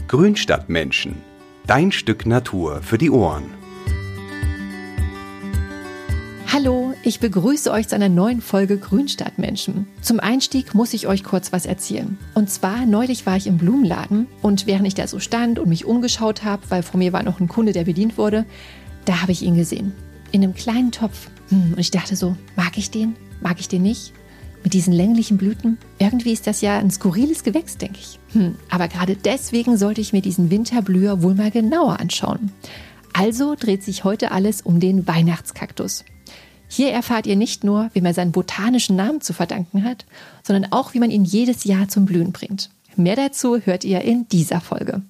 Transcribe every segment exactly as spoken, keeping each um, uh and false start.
Grünstadtmenschen. Dein Stück Natur für die Ohren. Hallo, ich begrüße euch zu einer neuen Folge Grünstadtmenschen. Zum Einstieg muss ich euch kurz was erzählen. Und zwar, neulich war ich im Blumenladen und während ich da so stand und mich umgeschaut habe, weil vor mir war noch ein Kunde, der bedient wurde, da habe ich ihn gesehen. In einem kleinen Topf. Hm, und ich dachte so, mag ich den? Mag ich den nicht? Mit diesen länglichen Blüten? Irgendwie ist das ja ein skurriles Gewächs, denke ich. Hm, aber gerade deswegen sollte ich mir diesen Winterblüher wohl mal genauer anschauen. Also dreht sich heute alles um den Weihnachtskaktus. Hier erfahrt ihr nicht nur, wie man seinen botanischen Namen zu verdanken hat, sondern auch, wie man ihn jedes Jahr zum Blühen bringt. Mehr dazu hört ihr in dieser Folge.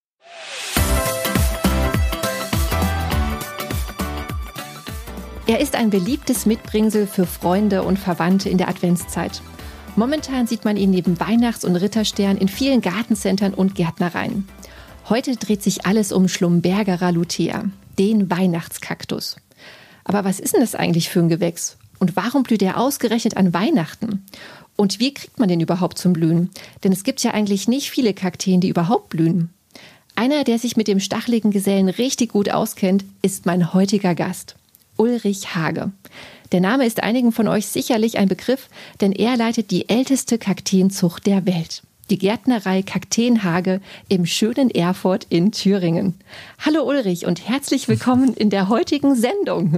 Er ist ein beliebtes Mitbringsel für Freunde und Verwandte in der Adventszeit. Momentan sieht man ihn neben Weihnachts- und Ritterstern in vielen Gartencentern und Gärtnereien. Heute dreht sich alles um Schlumbergera lutea, den Weihnachtskaktus. Aber was ist denn das eigentlich für ein Gewächs? Und warum blüht er ausgerechnet an Weihnachten? Und wie kriegt man den überhaupt zum Blühen? Denn es gibt ja eigentlich nicht viele Kakteen, die überhaupt blühen. Einer, der sich mit dem stacheligen Gesellen richtig gut auskennt, ist mein heutiger Gast, Ulrich Hage. Der Name ist einigen von euch sicherlich ein Begriff, denn er leitet die älteste Kakteenzucht der Welt. Die Gärtnerei Kakteen Hage im schönen Erfurt in Thüringen. Hallo Ulrich und herzlich willkommen in der heutigen Sendung.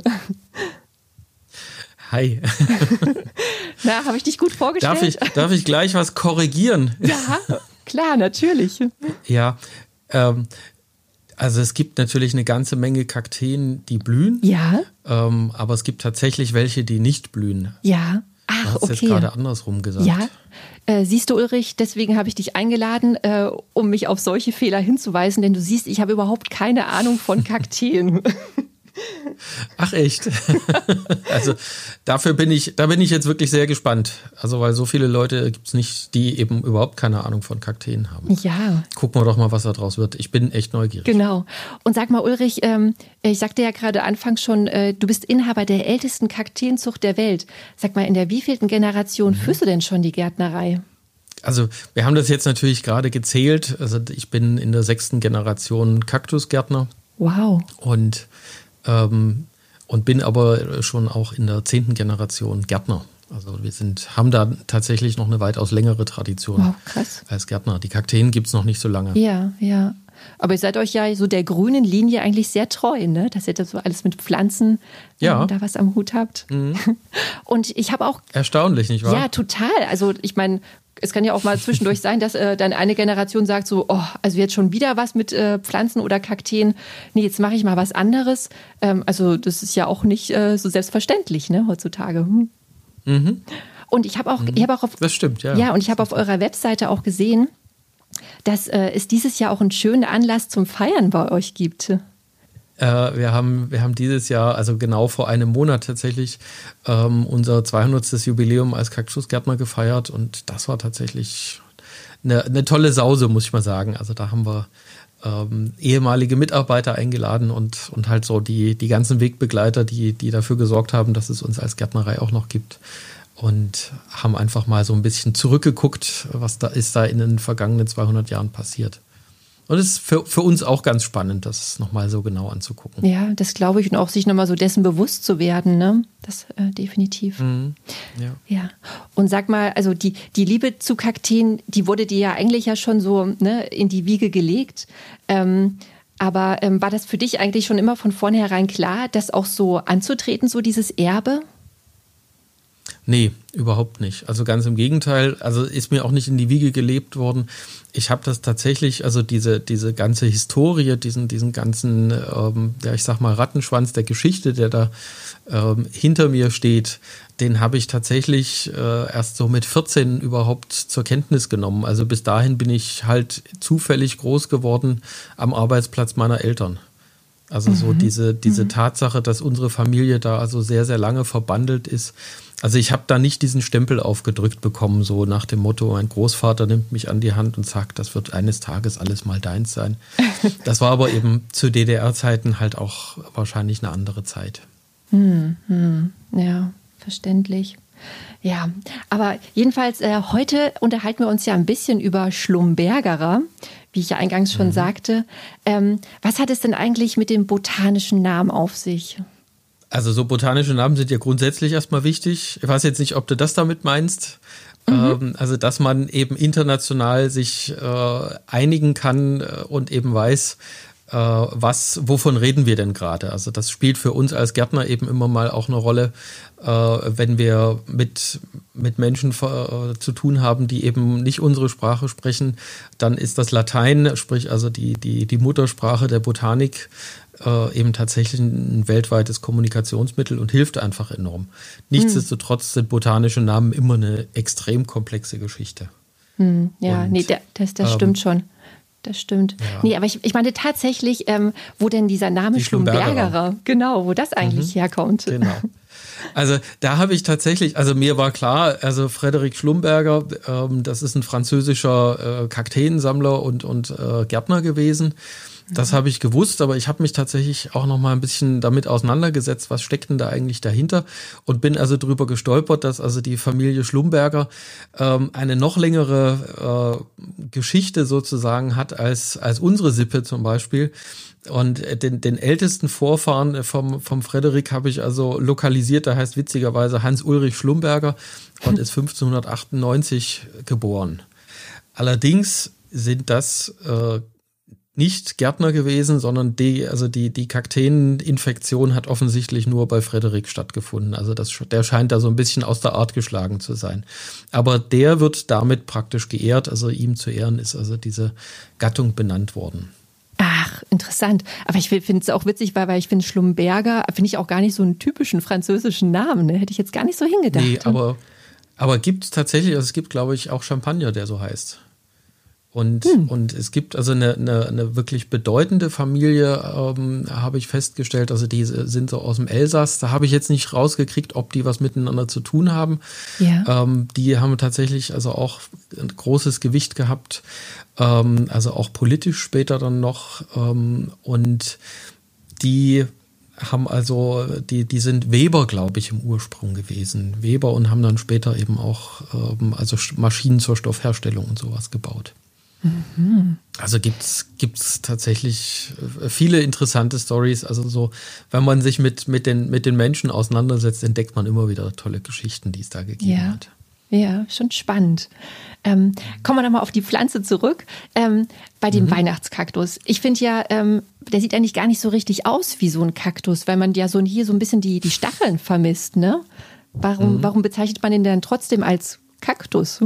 Hi. Na, habe ich dich gut vorgestellt? Darf ich, darf ich gleich was korrigieren? Ja, klar, natürlich. Ja, ähm, also es gibt natürlich eine ganze Menge Kakteen, die blühen. Ja. Ähm, aber es gibt tatsächlich welche, die nicht blühen. Ja. Ach, du hast okay. jetzt gerade andersrum gesagt. Ja, äh, siehst du Ulrich, deswegen habe ich dich eingeladen, äh, um mich auf solche Fehler hinzuweisen, denn du siehst, ich habe überhaupt keine Ahnung von Kakteen. Ach echt? Also dafür bin ich, da bin ich jetzt wirklich sehr gespannt. Also weil so viele Leute gibt es nicht, die eben überhaupt keine Ahnung von Kakteen haben. Ja. Gucken wir doch mal, was da draus wird. Ich bin echt neugierig. Genau. Und sag mal Ulrich, ähm, ich sagte ja gerade anfangs schon, äh, du bist Inhaber der ältesten Kakteenzucht der Welt. Sag mal, in der wievielten Generation mhm. führst du denn schon die Gärtnerei? Also wir haben das jetzt natürlich gerade gezählt. Also ich bin in der sechsten Generation Kaktusgärtner. Wow. Und Ähm, und bin aber schon auch in der zehnten Generation Gärtner. Also wir sind, haben da tatsächlich noch eine weitaus längere Tradition wow, krass. als Gärtner. Die Kakteen gibt es noch nicht so lange. Ja, ja. Aber ihr seid euch ja so der grünen Linie eigentlich sehr treu, ne? Dass ihr da so alles mit Pflanzen ja. ähm, da was am Hut habt. Mhm. Und ich habe auch... Erstaunlich, nicht wahr? Ja, total. Also ich meine... Es kann ja auch mal zwischendurch sein, dass äh, dann eine Generation sagt so, oh, also jetzt schon wieder was mit äh, Pflanzen oder Kakteen. Nee, jetzt mache ich mal was anderes. Ähm, also das ist ja auch nicht äh, so selbstverständlich, ne, heutzutage. Hm. Mhm. Und ich habe auch, mhm. ich habe auch auf, das stimmt, ja. Ja, und ich habe auf eurer Webseite auch gesehen, dass äh, es dieses Jahr auch einen schönen Anlass zum Feiern bei euch gibt. Äh, wir haben, wir haben dieses Jahr, also genau vor einem Monat tatsächlich, ähm, unser zweihundertstes Jubiläum als Kaktusgärtner gefeiert und das war tatsächlich eine, eine tolle Sause, muss ich mal sagen. Also da haben wir ähm, ehemalige Mitarbeiter eingeladen und, und halt so die, die ganzen Wegbegleiter, die, die dafür gesorgt haben, dass es uns als Gärtnerei auch noch gibt. Und haben einfach mal so ein bisschen zurückgeguckt, was da ist da in den vergangenen zweihundert Jahren passiert. Und es ist für, für uns auch ganz spannend, das nochmal so genau anzugucken. Ja, das glaube ich. Und auch sich nochmal so dessen bewusst zu werden, ne? Das äh, definitiv. Mhm. Ja. Ja. Und sag mal, also die, die Liebe zu Kakteen, die wurde dir ja eigentlich ja schon so, ne, in die Wiege gelegt. Ähm, aber ähm, war das für dich eigentlich schon immer von vornherein klar, das auch so anzutreten, so dieses Erbe? Nee, überhaupt nicht. Also ganz im Gegenteil, also ist mir auch nicht in die Wiege gelebt worden. Ich habe das tatsächlich, also diese, diese ganze Historie, diesen, diesen ganzen, ähm, ja ich sag mal Rattenschwanz der Geschichte, der da ähm, hinter mir steht, den habe ich tatsächlich äh, erst so mit vierzehn überhaupt zur Kenntnis genommen. Also bis dahin bin ich halt zufällig groß geworden am Arbeitsplatz meiner Eltern. Also so mhm. diese, diese mhm. Tatsache, dass unsere Familie da also sehr, sehr lange verbandelt ist. Also ich habe da nicht diesen Stempel aufgedrückt bekommen, so nach dem Motto, mein Großvater nimmt mich an die Hand und sagt, das wird eines Tages alles mal deins sein. Das war aber eben zu D D R-Zeiten halt auch wahrscheinlich eine andere Zeit. Hm, hm, ja, verständlich. Ja, aber jedenfalls äh, heute unterhalten wir uns ja ein bisschen über Schlumbergera. wie ich ja eingangs schon mhm. sagte. Ähm, was hat es denn eigentlich mit dem botanischen Namen auf sich? Also so botanische Namen sind ja grundsätzlich erstmal wichtig. Ich weiß jetzt nicht, ob du das damit meinst. Mhm. Ähm, also dass man eben international sich äh, einigen kann und eben weiß, äh, was, wovon reden wir denn gerade. Also das spielt für uns als Gärtner eben immer mal auch eine Rolle, äh, wenn wir mit, mit Menschen äh, zu tun haben, die eben nicht unsere Sprache sprechen. Dann ist das Latein, sprich also die, die, die Muttersprache der Botanik, Äh, eben tatsächlich ein weltweites Kommunikationsmittel und hilft einfach enorm. Nichtsdestotrotz sind botanische Namen immer eine extrem komplexe Geschichte. Hm, ja, und, nee, das, das ähm, stimmt schon. Das stimmt. Ja. Nee, aber ich, ich meine tatsächlich, ähm, wo denn dieser Name Schlumbergerer, genau, wo das eigentlich mhm, herkommt. Genau. Also da habe ich tatsächlich, also mir war klar, also Frederik Schlumberger, ähm, das ist ein französischer äh, Kakteensammler und, und äh, Gärtner gewesen. Das habe ich gewusst, aber ich habe mich tatsächlich auch noch mal ein bisschen damit auseinandergesetzt, was steckt denn da eigentlich dahinter, und bin also drüber gestolpert, dass also die Familie Schlumberger ähm, eine noch längere äh, Geschichte sozusagen hat als als unsere Sippe zum Beispiel. Und den, den ältesten Vorfahren vom, vom Frederik habe ich also lokalisiert, der heißt witzigerweise Hans-Ulrich Schlumberger und ist fünfzehnhundertachtundneunzig geboren. Allerdings sind das äh, nicht Gärtner gewesen, sondern die, also die, die Kakteeninfektion hat offensichtlich nur bei Frederik stattgefunden. Also das, der scheint da so ein bisschen aus der Art geschlagen zu sein. Aber der wird damit praktisch geehrt, also ihm zu Ehren ist also diese Gattung benannt worden. Ach, interessant. Aber ich finde es auch witzig, weil, weil ich finde Schlumberger, finde ich auch gar nicht so einen typischen französischen Namen. Ne? Hätte ich jetzt gar nicht so hingedacht. Nee, aber, aber gibt es tatsächlich, also es gibt, glaube ich, auch Champagner, der so heißt. Und, hm. und es gibt also eine, eine, eine wirklich bedeutende Familie, ähm, habe ich festgestellt, also die sind so aus dem Elsass. Da habe ich jetzt nicht rausgekriegt, ob die was miteinander zu tun haben. Ja. Ähm, die haben tatsächlich also auch ein großes Gewicht gehabt, ähm, also auch politisch später dann noch. Ähm, und die haben also, die, die sind Weber, glaube ich, im Ursprung gewesen. Weber, und haben dann später eben auch ähm, also Maschinen zur Stoffherstellung und sowas gebaut. Mhm. Also gibt's gibt's tatsächlich viele interessante Stories. Also so, wenn man sich mit mit den mit den Menschen auseinandersetzt, entdeckt man immer wieder tolle Geschichten, die es da gegeben ja. hat. Ja, schon spannend. Ähm, kommen wir nochmal auf die Pflanze zurück. Ähm, bei dem mhm. Weihnachtskaktus. Ich finde ja, ähm, der sieht eigentlich gar nicht so richtig aus wie so ein Kaktus, weil man ja so hier so ein bisschen die, die Stacheln vermisst, ne? Warum, mhm. warum bezeichnet man den denn trotzdem als Kaktus?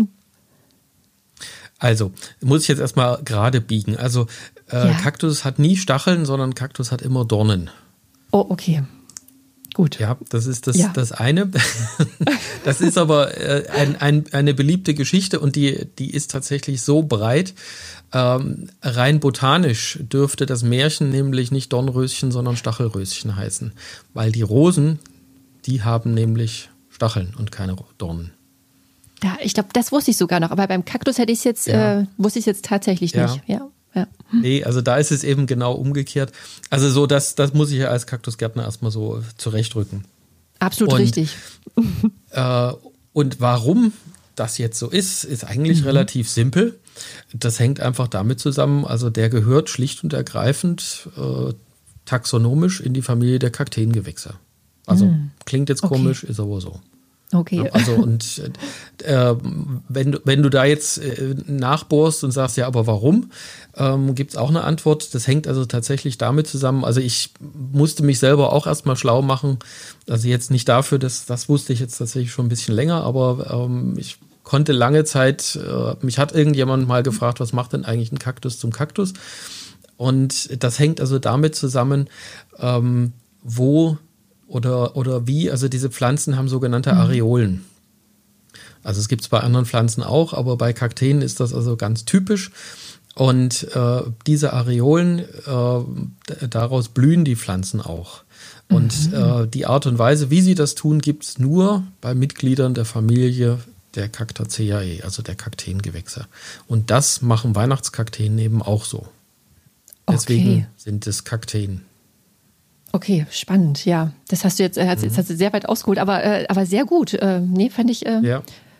Also, muss ich jetzt erstmal gerade biegen. Also, äh, ja. Kaktus hat nie Stacheln, sondern Kaktus hat immer Dornen. Oh, okay. Gut. Ja, das ist das, ja. das eine. Das ist aber äh, ein, ein, eine beliebte Geschichte, und die, die ist tatsächlich so breit. Ähm, rein botanisch dürfte das Märchen nämlich nicht Dornröschen, sondern Stachelröschen heißen. Weil die Rosen, die haben nämlich Stacheln und keine Dornen. Ja, ich glaube, das wusste ich sogar noch, aber beim Kaktus hätte ich es jetzt, ja. äh, wusste ich es jetzt tatsächlich ja. nicht. Ja. Ja. Nee, also da ist es eben genau umgekehrt. Also so, das, das muss ich ja als Kaktusgärtner erstmal so zurechtrücken. Absolut und, richtig. Äh, und warum das jetzt so ist, ist eigentlich mhm. relativ simpel. Das hängt einfach damit zusammen, also der gehört schlicht und ergreifend äh, taxonomisch in die Familie der Kakteengewächse. Also mhm. klingt jetzt komisch, okay. ist aber so. Okay. Ja, also und äh, wenn, du, wenn du da jetzt äh, nachbohrst und sagst, ja, aber warum, ähm, gibt es auch eine Antwort. Das hängt also tatsächlich damit zusammen. Also ich musste mich selber auch erstmal schlau machen. Also jetzt nicht dafür, dass, das wusste ich jetzt tatsächlich schon ein bisschen länger, aber ähm, ich konnte lange Zeit, äh, mich hat irgendjemand mal gefragt, was macht denn eigentlich ein Kaktus zum Kaktus? Und das hängt also damit zusammen, ähm, wo Oder, oder wie, also diese Pflanzen haben sogenannte Areolen. Also es gibt es bei anderen Pflanzen auch, aber bei Kakteen ist das also ganz typisch. Und äh, diese Areolen, äh, daraus blühen die Pflanzen auch. Und mhm. äh, die Art und Weise, wie sie das tun, gibt es nur bei Mitgliedern der Familie der Cactaceae, also der Kakteengewächse. Und das machen Weihnachtskakteen eben auch so. Deswegen okay. sind es Kakteen. Okay, spannend, ja. Das hast du jetzt, äh, jetzt hast du sehr weit ausgeholt, aber, äh, aber sehr gut. Äh, nee, fand ich, äh, ja.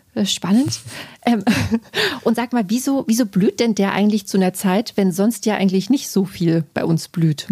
Spannend. Ähm, und sag mal, wieso, wieso blüht denn der eigentlich zu einer Zeit, wenn sonst ja eigentlich nicht so viel bei uns blüht?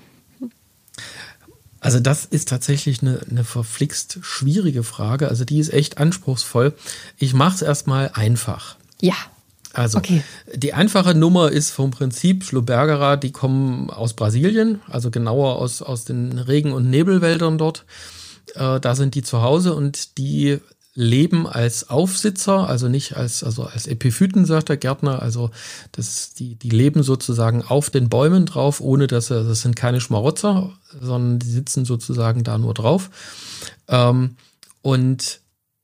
Also das ist tatsächlich eine, eine verflixt schwierige Frage. Also die ist echt anspruchsvoll. Ich mache es erstmal einfach. Ja. Also okay. Die einfache Nummer ist vom Prinzip Schlumbergera, die kommen aus Brasilien, also genauer aus, aus den Regen- und Nebelwäldern dort. Äh, da sind die zu Hause und die leben als Aufsitzer, also nicht als, also als Epiphyten, sagt der Gärtner. Also das, die, die leben sozusagen auf den Bäumen drauf, ohne dass sie, das sind keine Schmarotzer, sondern die sitzen sozusagen da nur drauf. Ähm, und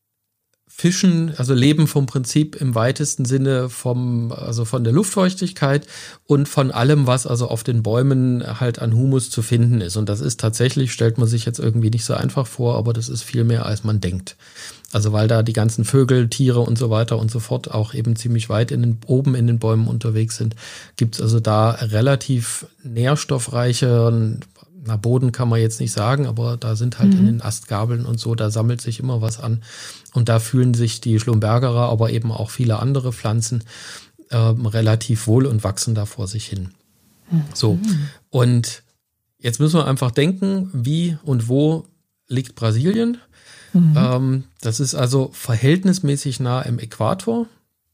Fischen, also leben vom Prinzip im weitesten Sinne vom, also von der Luftfeuchtigkeit und von allem, was also auf den Bäumen halt an Humus zu finden ist. Und das ist tatsächlich, stellt man sich jetzt irgendwie nicht so einfach vor, aber das ist viel mehr, als man denkt. Also weil da die ganzen Vögel, Tiere und so weiter und so fort auch eben ziemlich weit in den, oben in den Bäumen unterwegs sind, gibt es also da relativ nährstoffreiche, na, Boden kann man jetzt nicht sagen, aber da sind halt mhm. in den Astgabeln und so, da sammelt sich immer was an. Und da fühlen sich die Schlumbergera, aber eben auch viele andere Pflanzen äh, relativ wohl und wachsen da vor sich hin. Mhm. So. Und jetzt müssen wir einfach denken, wie und wo liegt Brasilien? Mhm. Ähm, das ist also verhältnismäßig nah im Äquator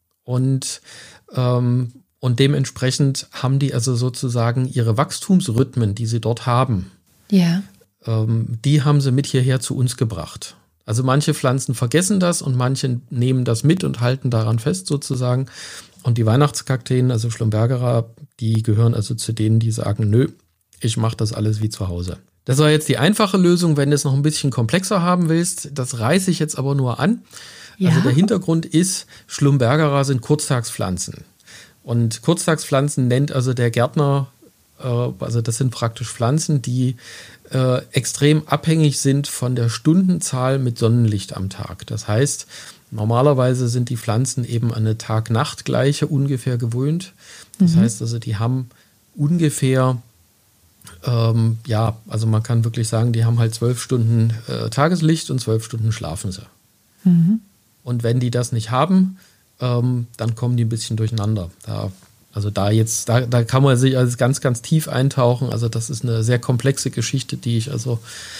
und ähm, Und dementsprechend haben die also sozusagen ihre Wachstumsrhythmen, die sie dort haben, ja. ähm, die haben sie mit hierher zu uns gebracht. Also manche Pflanzen vergessen das und manche nehmen das mit und halten daran fest sozusagen. Und die Weihnachtskakteen, also Schlumbergera, die gehören also zu denen, die sagen, nö, ich mache das alles wie zu Hause. Das war jetzt die einfache Lösung. Wenn du es noch ein bisschen komplexer haben willst, das reiße ich jetzt aber nur an. Ja. Also der Hintergrund ist, Schlumbergera sind Kurztagspflanzen. Und Kurztagspflanzen nennt also der Gärtner, äh, also das sind praktisch Pflanzen, die äh, extrem abhängig sind von der Stundenzahl mit Sonnenlicht am Tag. Das heißt, normalerweise sind die Pflanzen eben an eine Tag-Nacht-Gleiche ungefähr gewöhnt. Das mhm. heißt also, die haben ungefähr, ähm, ja, also man kann wirklich sagen, die haben halt zwölf Stunden äh, Tageslicht und zwölf Stunden schlafen sie. Mhm. Und wenn die das nicht haben, Ähm, dann kommen die ein bisschen durcheinander. Da, also da jetzt, da, da kann man sich also ganz, ganz tief eintauchen. Also das ist eine sehr komplexe Geschichte, die ich also,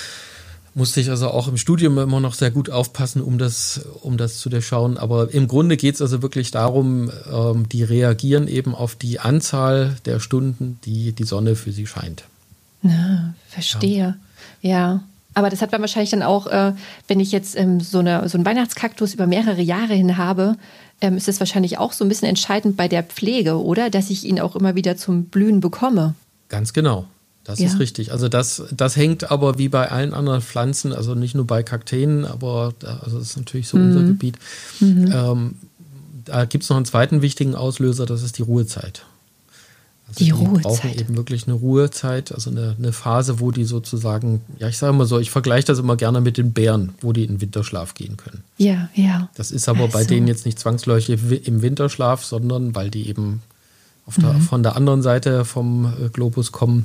musste ich also auch im Studium immer noch sehr gut aufpassen, um das, um das zu durchschauen. Aber im Grunde geht es also wirklich darum, ähm, die reagieren eben auf die Anzahl der Stunden, die die Sonne für sie scheint. Na, verstehe. Ja. ja. Aber das hat man wahrscheinlich dann auch, äh, wenn ich jetzt ähm, so, eine, so einen Weihnachtskaktus über mehrere Jahre hin habe, ähm, ist es wahrscheinlich auch so ein bisschen entscheidend bei der Pflege, oder? Dass ich ihn auch immer wieder zum Blühen bekomme. Ganz genau. Das ja. ist richtig. Also das, das hängt aber wie bei allen anderen Pflanzen, also nicht nur bei Kakteen, aber also das ist natürlich so mhm. unser Gebiet. Mhm. Ähm, da gibt es noch einen zweiten wichtigen Auslöser, das ist die Ruhezeit. Also die, die Ruhezeit. brauchen eben wirklich eine Ruhezeit, also eine, eine Phase, wo die sozusagen, ja ich sage mal so, ich vergleiche das immer gerne mit den Bären, wo die in Winterschlaf gehen können. Ja, ja. Das ist aber also. bei denen jetzt nicht zwangsläufig im Winterschlaf, sondern weil die eben auf der, mhm. von der anderen Seite vom Globus kommen,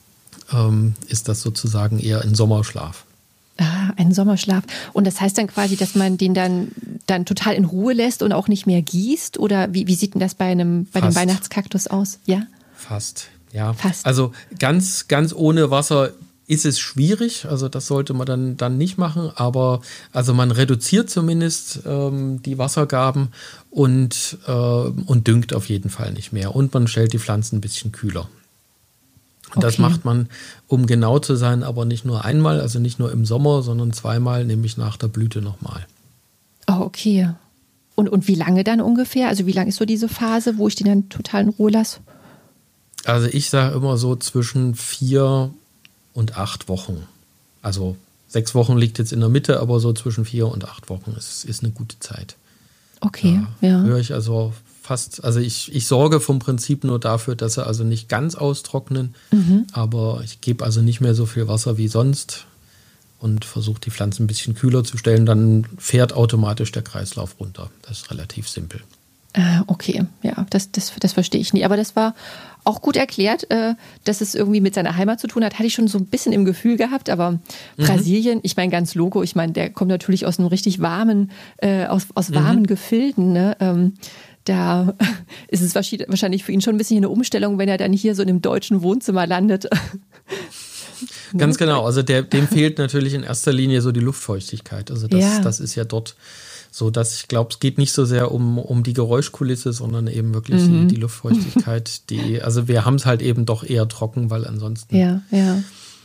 ähm, ist das sozusagen eher ein Sommerschlaf. Ah, ein Sommerschlaf. Und das heißt dann quasi, dass man den dann, dann total in Ruhe lässt und auch nicht mehr gießt? Oder wie, wie sieht denn das bei einem bei dem Weihnachtskaktus aus? Ja? Fast, ja. Fast. Also ganz, ganz ohne Wasser ist es schwierig. Also das sollte man dann, dann nicht machen. Aber also man reduziert zumindest ähm, die Wassergaben und, äh, und düngt auf jeden Fall nicht mehr. Und man stellt die Pflanzen ein bisschen kühler. Und okay. das macht man, um genau zu sein, aber nicht nur einmal, also nicht nur im Sommer, sondern zweimal, nämlich nach der Blüte nochmal. Oh, okay. Und, und wie lange dann ungefähr? Also wie lange ist so diese Phase, wo ich den dann total in Ruhe lasse? Also ich sage immer so zwischen vier und acht Wochen. Also sechs Wochen liegt jetzt in der Mitte, aber so zwischen vier und acht Wochen ist, ist eine gute Zeit. Okay, da ja. höre ich also fast, also ich, ich sorge vom Prinzip nur dafür, dass sie also nicht ganz austrocknen, mhm. aber ich gebe also nicht mehr so viel Wasser wie sonst und versuche die Pflanzen ein bisschen kühler zu stellen, dann fährt automatisch der Kreislauf runter. Das ist relativ simpel. Ah, okay, ja, das, das, das verstehe ich nie. Aber das war auch gut erklärt, äh, dass es irgendwie mit seiner Heimat zu tun hat. Hatte ich schon so ein bisschen im Gefühl gehabt, aber mhm. Brasilien, ich meine ganz Logo, ich meine, der kommt natürlich aus einem richtig warmen, äh, aus, aus warmen mhm. Gefilden, ne? Ähm, da ist es wahrscheinlich für ihn schon ein bisschen eine Umstellung, wenn er dann hier so in einem deutschen Wohnzimmer landet. Ganz genau, also der, dem fehlt natürlich in erster Linie so die Luftfeuchtigkeit. Also das, ja. das ist ja dort so, dass ich glaube, es geht nicht so sehr um, um die Geräuschkulisse, sondern eben wirklich mhm. die, die Luftfeuchtigkeit. Die, also wir haben es halt eben doch eher trocken, weil ansonsten ja, ja.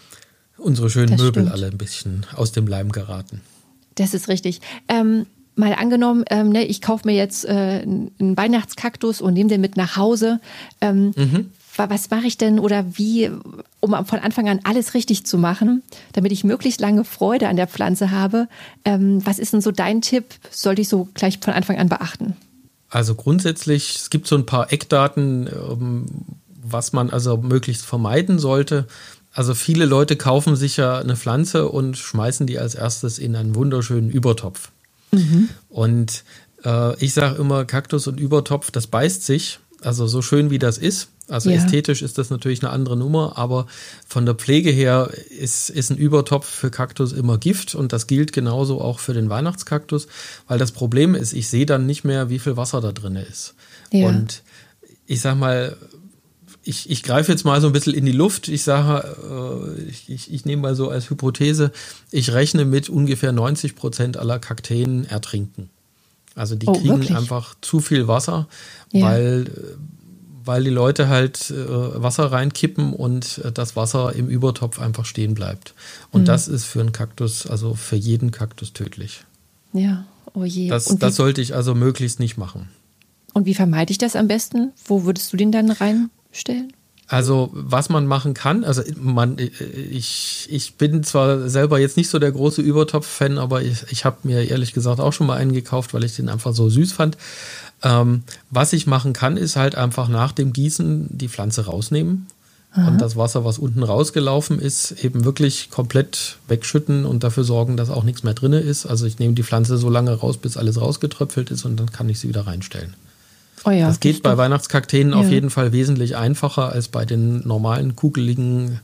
unsere schönen das Möbel stimmt. alle ein bisschen aus dem Leim geraten. Das ist richtig. Ähm, mal angenommen, ähm, ne, ich kaufe mir jetzt äh, einen Weihnachtskaktus und nehme den mit nach Hause. Ähm, mhm. Was mache ich denn oder wie, um von Anfang an alles richtig zu machen, damit ich möglichst lange Freude an der Pflanze habe? Ähm, was ist denn so dein Tipp? Sollte ich so gleich von Anfang an beachten? Also grundsätzlich, es gibt so ein paar Eckdaten, ähm, was man also möglichst vermeiden sollte. Also viele Leute kaufen sich ja eine Pflanze und schmeißen die als erstes in einen wunderschönen Übertopf. Mhm. Und äh, ich sage immer, Kaktus und Übertopf, das beißt sich. Also so schön wie das ist. Also ja. ästhetisch ist das natürlich eine andere Nummer, aber von der Pflege her ist, ist ein Übertopf für Kaktus immer Gift und das gilt genauso auch für den Weihnachtskaktus, weil das Problem ist, ich sehe dann nicht mehr, wie viel Wasser da drin ist. Ja. Und ich sag mal, ich, ich greife jetzt mal so ein bisschen in die Luft. Ich sage, äh, ich, ich, ich nehme mal so als Hypothese, ich rechne mit ungefähr neunzig Prozent aller Kakteen ertrinken. Also die oh, kriegen wirklich? einfach zu viel Wasser, ja. weil... weil die Leute halt äh, Wasser reinkippen und äh, das Wasser im Übertopf einfach stehen bleibt. Und mhm. das ist für einen Kaktus, also für jeden Kaktus tödlich. Ja, oh je. Das, und das sollte ich also möglichst nicht machen. Und wie vermeide ich das am besten? Wo würdest du den dann reinstellen? Also was man machen kann, also man, ich, ich bin zwar selber jetzt nicht so der große Übertopf-Fan, aber ich, ich habe mir ehrlich gesagt auch schon mal einen gekauft, weil ich den einfach so süß fand. Ähm, was ich machen kann, ist halt einfach nach dem Gießen die Pflanze rausnehmen. Aha. Und das Wasser, was unten rausgelaufen ist, eben wirklich komplett wegschütten und dafür sorgen, dass auch nichts mehr drin ist. Also ich nehme die Pflanze so lange raus, bis alles rausgetröpfelt ist und dann kann ich sie wieder reinstellen. Oh ja, das geht das bei doch. Weihnachtskakteen ja. auf jeden Fall wesentlich einfacher als bei den normalen kugeligen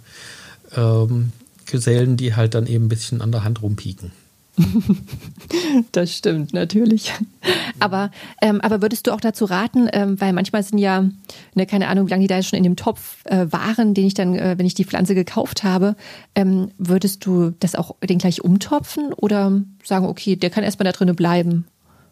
ähm, Gesellen, die halt dann eben ein bisschen an der Hand rumpieken. Das stimmt, natürlich. Aber, ähm, aber würdest du auch dazu raten, ähm, weil manchmal sind ja, ne, keine Ahnung, wie lange die da schon in dem Topf äh, waren, den ich dann, äh, wenn ich die Pflanze gekauft habe, ähm, würdest du das auch den gleich umtopfen oder sagen, okay, der kann erstmal da drinnen bleiben?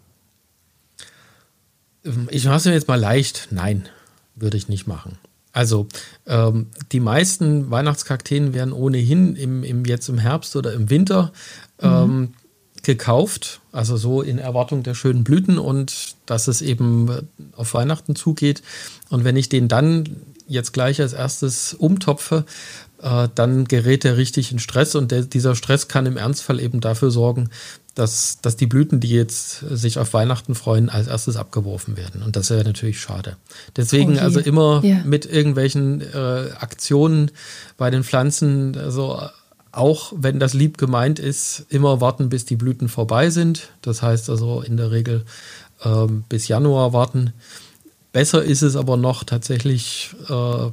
Ich mache es mir jetzt mal leicht. Nein, würde ich nicht machen. Also ähm, die meisten Weihnachtskakteen werden ohnehin im, im, jetzt im Herbst oder im Winter ähm, mhm. gekauft, also so in Erwartung der schönen Blüten und dass es eben auf Weihnachten zugeht. Und wenn ich den dann jetzt gleich als erstes umtopfe, äh, dann gerät der richtig in Stress und der, dieser Stress kann im Ernstfall eben dafür sorgen, dass, dass die Blüten, die jetzt sich auf Weihnachten freuen, als erstes abgeworfen werden. Und das wäre natürlich schade. Deswegen okay. also immer ja. mit irgendwelchen äh, Aktionen bei den Pflanzen, also auch wenn das lieb gemeint ist, immer warten, bis die Blüten vorbei sind. Das heißt also in der Regel äh, bis Januar warten. Besser ist es aber noch tatsächlich äh,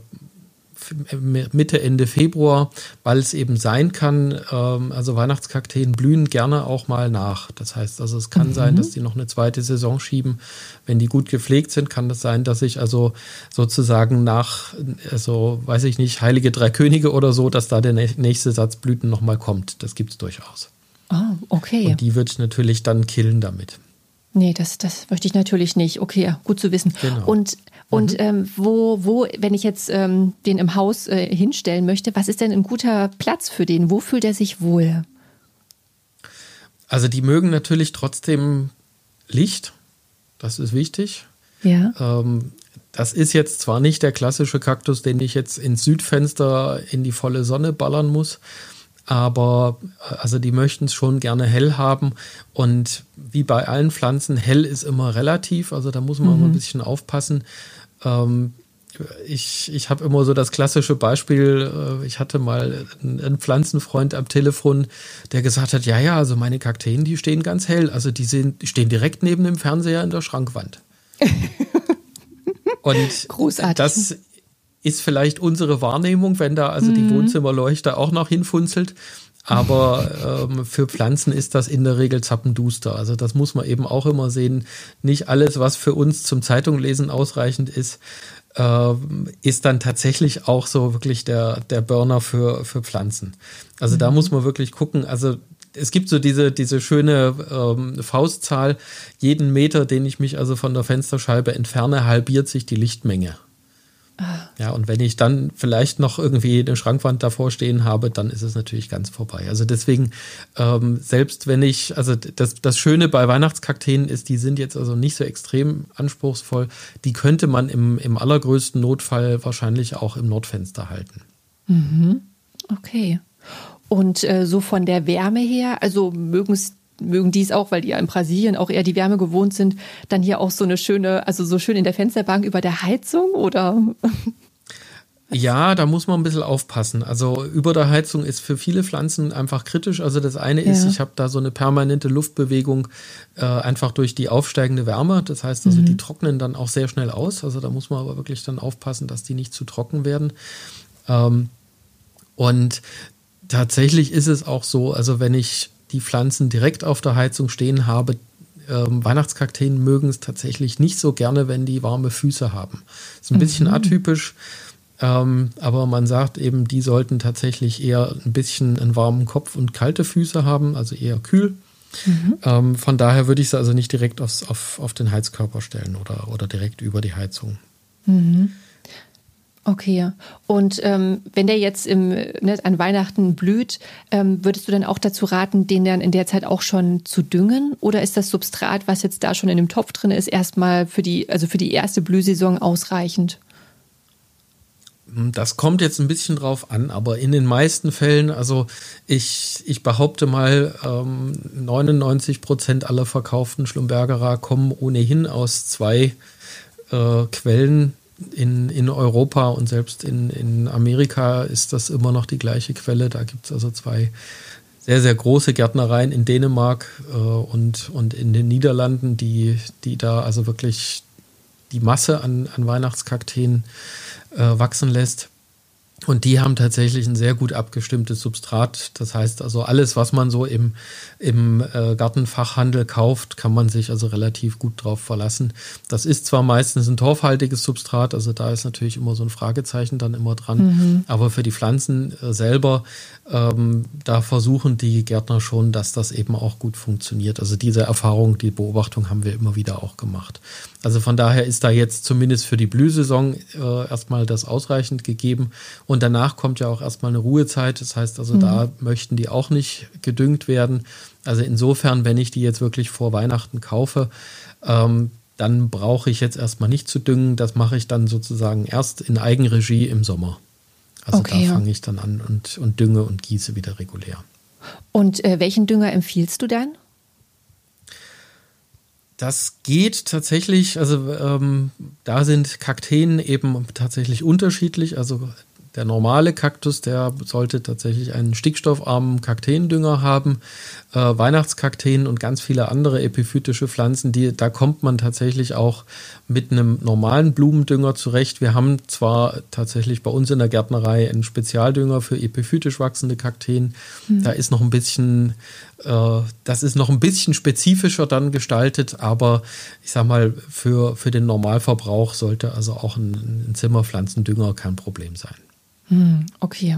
Mitte, Ende Februar, weil es eben sein kann, ähm, also Weihnachtskakteen blühen gerne auch mal nach. Das heißt also, es kann mhm. sein, dass die noch eine zweite Saison schieben. Wenn die gut gepflegt sind, kann das sein, dass ich also sozusagen nach, also weiß ich nicht, Heilige Drei Könige oder so, dass da der nächste Satz Blüten nochmal kommt. Das gibt es durchaus. Ah, okay. Und die würde ich natürlich dann killen damit. Nee, das, das möchte ich natürlich nicht. Okay, ja, gut zu wissen. Genau. Und, und mhm. ähm, wo, wo, wenn ich jetzt ähm, den im Haus äh, hinstellen möchte, was ist denn ein guter Platz für den? Wo fühlt er sich wohl? Also die mögen natürlich trotzdem Licht. Das ist wichtig. Ja. Ähm, das ist jetzt zwar nicht der klassische Kaktus, den ich jetzt ins Südfenster in die volle Sonne ballern muss, aber also die möchten es schon gerne hell haben und wie bei allen Pflanzen, hell ist immer relativ, also da muss man mhm. immer ein bisschen aufpassen. Ähm, ich ich habe immer so das klassische Beispiel, ich hatte mal einen, einen Pflanzenfreund am Telefon, der gesagt hat, ja, ja, also meine Kakteen, die stehen ganz hell, also die, sind, die stehen direkt neben dem Fernseher in der Schrankwand. Und großartig. Das ist vielleicht unsere Wahrnehmung, wenn da also mhm. die Wohnzimmerleuchte auch noch hinfunzelt. Aber ähm, für Pflanzen ist das in der Regel zappenduster. Also das muss man eben auch immer sehen. Nicht alles, was für uns zum Zeitunglesen ausreichend ist, äh, ist dann tatsächlich auch so wirklich der, der Burner für, für Pflanzen. Also mhm. da muss man wirklich gucken. Also es gibt so diese, diese schöne ähm, Faustzahl. Jeden Meter, den ich mich also von der Fensterscheibe entferne, halbiert sich die Lichtmenge. Ja, und wenn ich dann vielleicht noch irgendwie eine Schrankwand davor stehen habe, dann ist es natürlich ganz vorbei. Also deswegen, ähm, selbst wenn ich, also das, das Schöne bei Weihnachtskakteen ist, die sind jetzt also nicht so extrem anspruchsvoll. Die könnte man im, im allergrößten Notfall wahrscheinlich auch im Nordfenster halten. Mhm. Okay. Und äh, so von der Wärme her, also mögen es mögen die es auch, weil die ja in Brasilien auch eher die Wärme gewohnt sind, dann hier auch so eine schöne, also so schön in der Fensterbank über der Heizung, oder? Ja, da muss man ein bisschen aufpassen. Also über der Heizung ist für viele Pflanzen einfach kritisch. Also das eine ist, ja. ich habe da so eine permanente Luftbewegung äh, einfach durch die aufsteigende Wärme. Das heißt also, mhm. die trocknen dann auch sehr schnell aus. Also da muss man aber wirklich dann aufpassen, dass die nicht zu trocken werden. Ähm, und tatsächlich ist es auch so, also wenn ich die Pflanzen direkt auf der Heizung stehen habe, ähm, Weihnachtskakteen mögen es tatsächlich nicht so gerne, wenn die warme Füße haben. Ist ein bisschen mhm. atypisch, ähm, aber man sagt eben, die sollten tatsächlich eher ein bisschen einen warmen Kopf und kalte Füße haben, also eher kühl. Mhm. Ähm, von daher würde ich sie also nicht direkt aufs, auf, auf den Heizkörper stellen oder, oder direkt über die Heizung. Mhm. Okay. Und ähm, wenn der jetzt im, ne, an Weihnachten blüht, ähm, würdest du dann auch dazu raten, den dann in der Zeit auch schon zu düngen? Oder ist das Substrat, was jetzt da schon in dem Topf drin ist, erstmal für die, also für die erste Blühsaison ausreichend? Das kommt jetzt ein bisschen drauf an, aber in den meisten Fällen, also ich, ich behaupte mal, ähm, neunundneunzig Prozent aller verkauften Schlumbergera kommen ohnehin aus zwei äh, Quellen. In, in Europa und selbst in, in Amerika ist das immer noch die gleiche Quelle. Da gibt es also zwei sehr, sehr große Gärtnereien in Dänemark äh, und, und in den Niederlanden, die, die da also wirklich die Masse an, an Weihnachtskakteen äh, wachsen lässt. Und die haben tatsächlich ein sehr gut abgestimmtes Substrat. Das heißt also, alles, was man so im, im äh, Gartenfachhandel kauft, kann man sich also relativ gut drauf verlassen. Das ist zwar meistens ein torfhaltiges Substrat, also da ist natürlich immer so ein Fragezeichen dann immer dran. Mhm. Aber für die Pflanzen äh, selber, ähm, da versuchen die Gärtner schon, dass das eben auch gut funktioniert. Also diese Erfahrung, die Beobachtung haben wir immer wieder auch gemacht. Also von daher ist da jetzt zumindest für die Blühsaison äh, erstmal das ausreichend gegeben. Und danach kommt ja auch erstmal eine Ruhezeit. Das heißt also, mhm. da möchten die auch nicht gedüngt werden. Also insofern, wenn ich die jetzt wirklich vor Weihnachten kaufe, ähm, dann brauche ich jetzt erstmal nicht zu düngen. Das mache ich dann sozusagen erst in Eigenregie im Sommer. Also okay, da fange ich dann an und, und dünge und gieße wieder regulär. Und äh, welchen Dünger empfiehlst du dann? Das geht tatsächlich, also ähm, da sind Kakteen eben tatsächlich unterschiedlich. Also der normale Kaktus, der sollte tatsächlich einen stickstoffarmen Kakteendünger haben. Äh, Weihnachtskakteen und ganz viele andere epiphytische Pflanzen, die, da kommt man tatsächlich auch mit einem normalen Blumendünger zurecht. Wir haben zwar tatsächlich bei uns in der Gärtnerei einen Spezialdünger für epiphytisch wachsende Kakteen. Mhm. Da ist noch ein bisschen, äh, das ist noch ein bisschen spezifischer dann gestaltet, aber ich sag mal, für, für den Normalverbrauch sollte also auch ein, ein Zimmerpflanzendünger kein Problem sein. Hm, okay.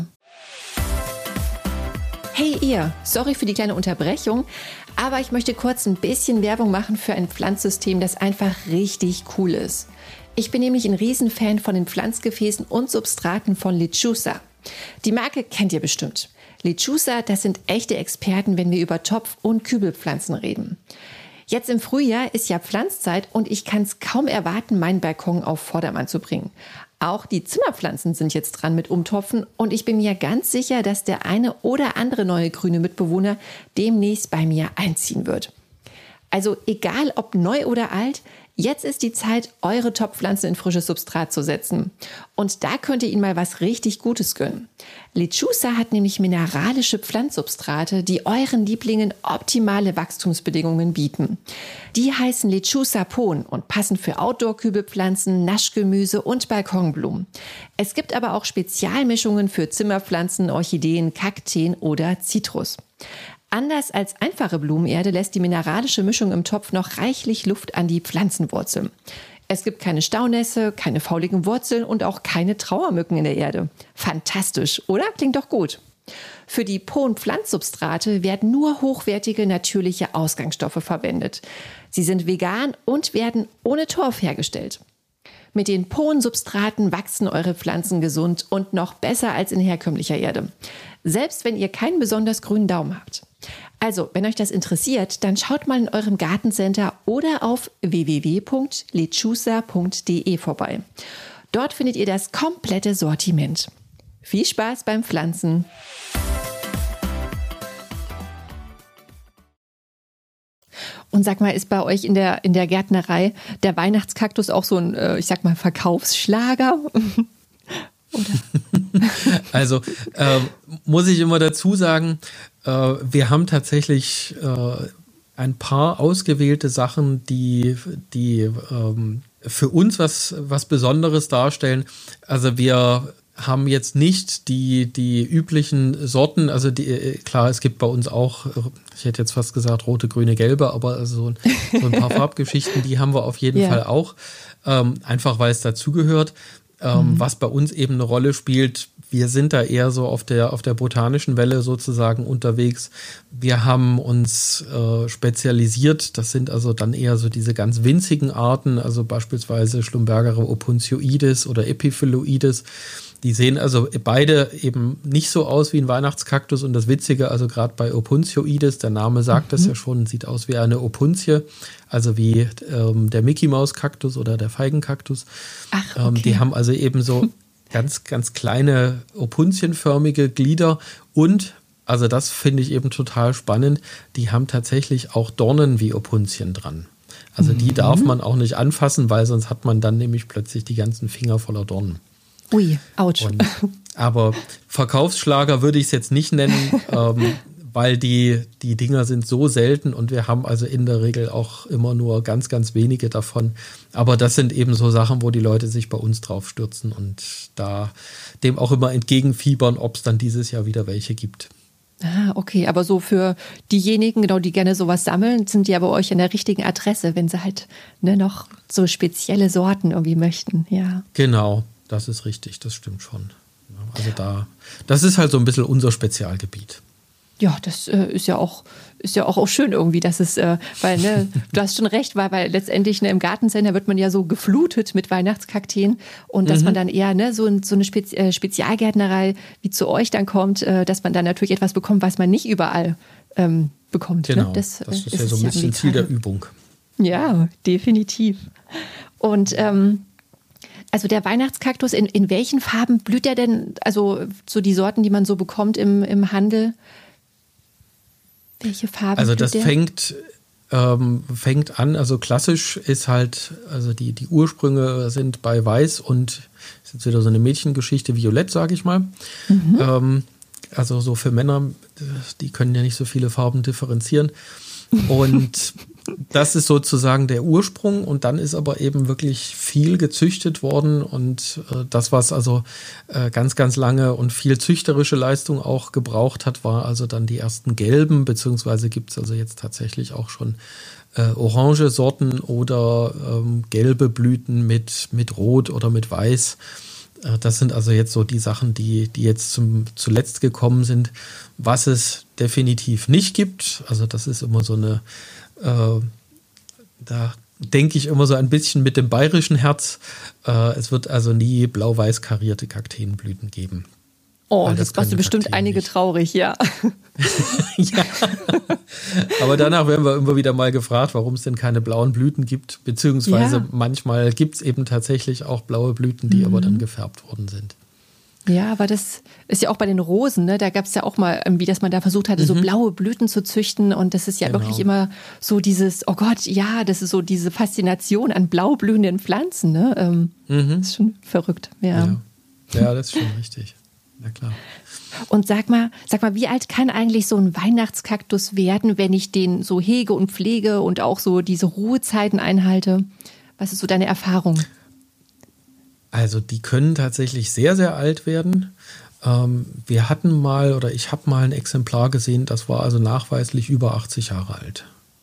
Hey ihr, sorry für die kleine Unterbrechung, aber ich möchte kurz ein bisschen Werbung machen für ein Pflanzsystem, das einfach richtig cool ist. Ich bin nämlich ein Riesenfan von den Pflanzgefäßen und Substraten von Lechusa. Die Marke kennt ihr bestimmt. Lechusa, das sind echte Experten, wenn wir über Topf- und Kübelpflanzen reden. Jetzt im Frühjahr ist ja Pflanzzeit und ich kann es kaum erwarten, meinen Balkon auf Vordermann zu bringen. Auch die Zimmerpflanzen sind jetzt dran mit Umtopfen und ich bin mir ganz sicher, dass der eine oder andere neue grüne Mitbewohner demnächst bei mir einziehen wird. Also egal ob neu oder alt, jetzt ist die Zeit, eure Top-Pflanzen in frisches Substrat zu setzen. Und da könnt ihr ihnen mal was richtig Gutes gönnen. Lechusa hat nämlich mineralische Pflanzsubstrate, die euren Lieblingen optimale Wachstumsbedingungen bieten. Die heißen Lechusa Pon und passen für Outdoor-Kübelpflanzen, Naschgemüse und Balkonblumen. Es gibt aber auch Spezialmischungen für Zimmerpflanzen, Orchideen, Kakteen oder Zitrus. Anders als einfache Blumenerde lässt die mineralische Mischung im Topf noch reichlich Luft an die Pflanzenwurzeln. Es gibt keine Staunässe, keine fauligen Wurzeln und auch keine Trauermücken in der Erde. Fantastisch, oder? Klingt doch gut. Für die Pon-Pflanzsubstrate werden nur hochwertige natürliche Ausgangsstoffe verwendet. Sie sind vegan und werden ohne Torf hergestellt. Mit den Pon-Substraten wachsen eure Pflanzen gesund und noch besser als in herkömmlicher Erde. Selbst wenn ihr keinen besonders grünen Daumen habt. Also, wenn euch das interessiert, dann schaut mal in eurem Gartencenter oder auf w w w punkt lechusa punkt d e vorbei. Dort findet ihr das komplette Sortiment. Viel Spaß beim Pflanzen! Und sag mal, ist bei euch in der, in der Gärtnerei der Weihnachtskaktus auch so ein, äh, ich sag mal, Verkaufsschlager? Oder? Also äh, muss ich immer dazu sagen, äh, wir haben tatsächlich äh, ein paar ausgewählte Sachen, die, die ähm, für uns was, was Besonderes darstellen. Also wir haben jetzt nicht die, die üblichen Sorten, also die, klar, es gibt bei uns auch, ich hätte jetzt fast gesagt rote, grüne, gelbe, aber also so, ein, so ein paar Farbgeschichten, die haben wir auf jeden yeah. Fall auch, ähm, einfach weil es dazugehört. Ähm, mhm. Was bei uns eben eine Rolle spielt, wir sind da eher so auf der, auf der botanischen Welle sozusagen unterwegs. Wir haben uns äh, spezialisiert, das sind also dann eher so diese ganz winzigen Arten, also beispielsweise Schlumbergera opuncioides oder Epiphyloides. Die sehen also beide eben nicht so aus wie ein Weihnachtskaktus und das Witzige, also gerade bei Opuncioides, der Name sagt das mhm. ja schon, sieht aus wie eine Opuntie, also wie ähm, der Mickey-Maus-Kaktus oder der Feigenkaktus. Ach, okay. ähm, die haben also eben so ganz, ganz kleine opuntienförmige Glieder und, also das finde ich eben total spannend, die haben tatsächlich auch Dornen wie Opuntien dran. Also die mhm. darf man auch nicht anfassen, weil sonst hat man dann nämlich plötzlich die ganzen Finger voller Dornen. Ui, ouch. Und, aber Verkaufsschlager würde ich es jetzt nicht nennen, ähm, weil die, die Dinger sind so selten und wir haben also in der Regel auch immer nur ganz, ganz wenige davon. Aber das sind eben so Sachen, wo die Leute sich bei uns drauf stürzen und da dem auch immer entgegenfiebern, ob es dann dieses Jahr wieder welche gibt. Ah, okay, aber so für diejenigen, genau, die gerne sowas sammeln, sind die ja bei euch an der richtigen Adresse, wenn sie halt ne, noch so spezielle Sorten irgendwie möchten, ja. Genau. Das ist richtig, das stimmt schon. Also da, das ist halt so ein bisschen unser Spezialgebiet. Ja, das äh, ist ja auch ist ja auch, auch schön irgendwie, dass es, äh, weil ne, du hast schon recht, weil, weil letztendlich ne, im Gartencenter wird man ja so geflutet mit Weihnachtskakteen und dass mhm. man dann eher ne, so, so eine Spezi- äh, Spezialgärtnerei wie zu euch dann kommt, äh, dass man dann natürlich etwas bekommt, was man nicht überall ähm, bekommt. Genau, ne? das, das ist, ist ja so ein bisschen Ziel der Übung. Ja, definitiv. Und ähm, also der Weihnachtskaktus, in, in welchen Farben blüht der denn? Also so die Sorten, die man so bekommt im, im Handel. Welche Farben Also blüht das der? fängt, ähm, fängt an, also klassisch ist halt, also die, die Ursprünge sind bei Weiß und ist jetzt wieder so eine Mädchengeschichte, Violett, sage ich mal. Mhm. Ähm, also so für Männer, die können ja nicht so viele Farben differenzieren. Und das ist sozusagen der Ursprung und dann ist aber eben wirklich viel gezüchtet worden und äh, das, was also äh, ganz, ganz lange und viel züchterische Leistung auch gebraucht hat, war also dann die ersten gelben, beziehungsweise gibt es also jetzt tatsächlich auch schon äh, orange Sorten oder ähm, gelbe Blüten mit, mit Rot oder mit Weiß. Äh, das sind also jetzt so die Sachen, die, die jetzt zum, zuletzt gekommen sind. Was es definitiv nicht gibt, also das ist immer so eine Äh, da denke ich immer so ein bisschen mit dem bayerischen Herz. Äh, es wird also nie blau-weiß karierte Kakteenblüten geben. Oh, das, das macht bestimmt Kakteen einige nicht. Traurig, ja. Ja. Aber danach werden wir immer wieder mal gefragt, warum es denn keine blauen Blüten gibt. Beziehungsweise ja. manchmal gibt es eben tatsächlich auch blaue Blüten, die mhm. aber dann gefärbt worden sind. Ja, aber das ist ja auch bei den Rosen, ne? Da gab es ja auch mal irgendwie, dass man da versucht hatte, mhm. so blaue Blüten zu züchten. Und das ist ja genau. wirklich immer so dieses, oh Gott, ja, das ist so diese Faszination an blau blühenden Pflanzen. Ne? Ähm, mhm. Das ist schon verrückt. Ja. Ja. ja, das ist schon richtig. Na klar. Und sag mal, sag mal, wie alt kann eigentlich so ein Weihnachtskaktus werden, wenn ich den so hege und pflege und auch so diese Ruhezeiten einhalte? Was ist so deine Erfahrung? Also die können tatsächlich sehr, sehr alt werden. Ähm, wir hatten mal oder ich habe mal ein Exemplar gesehen, das war also nachweislich über achtzig Jahre alt.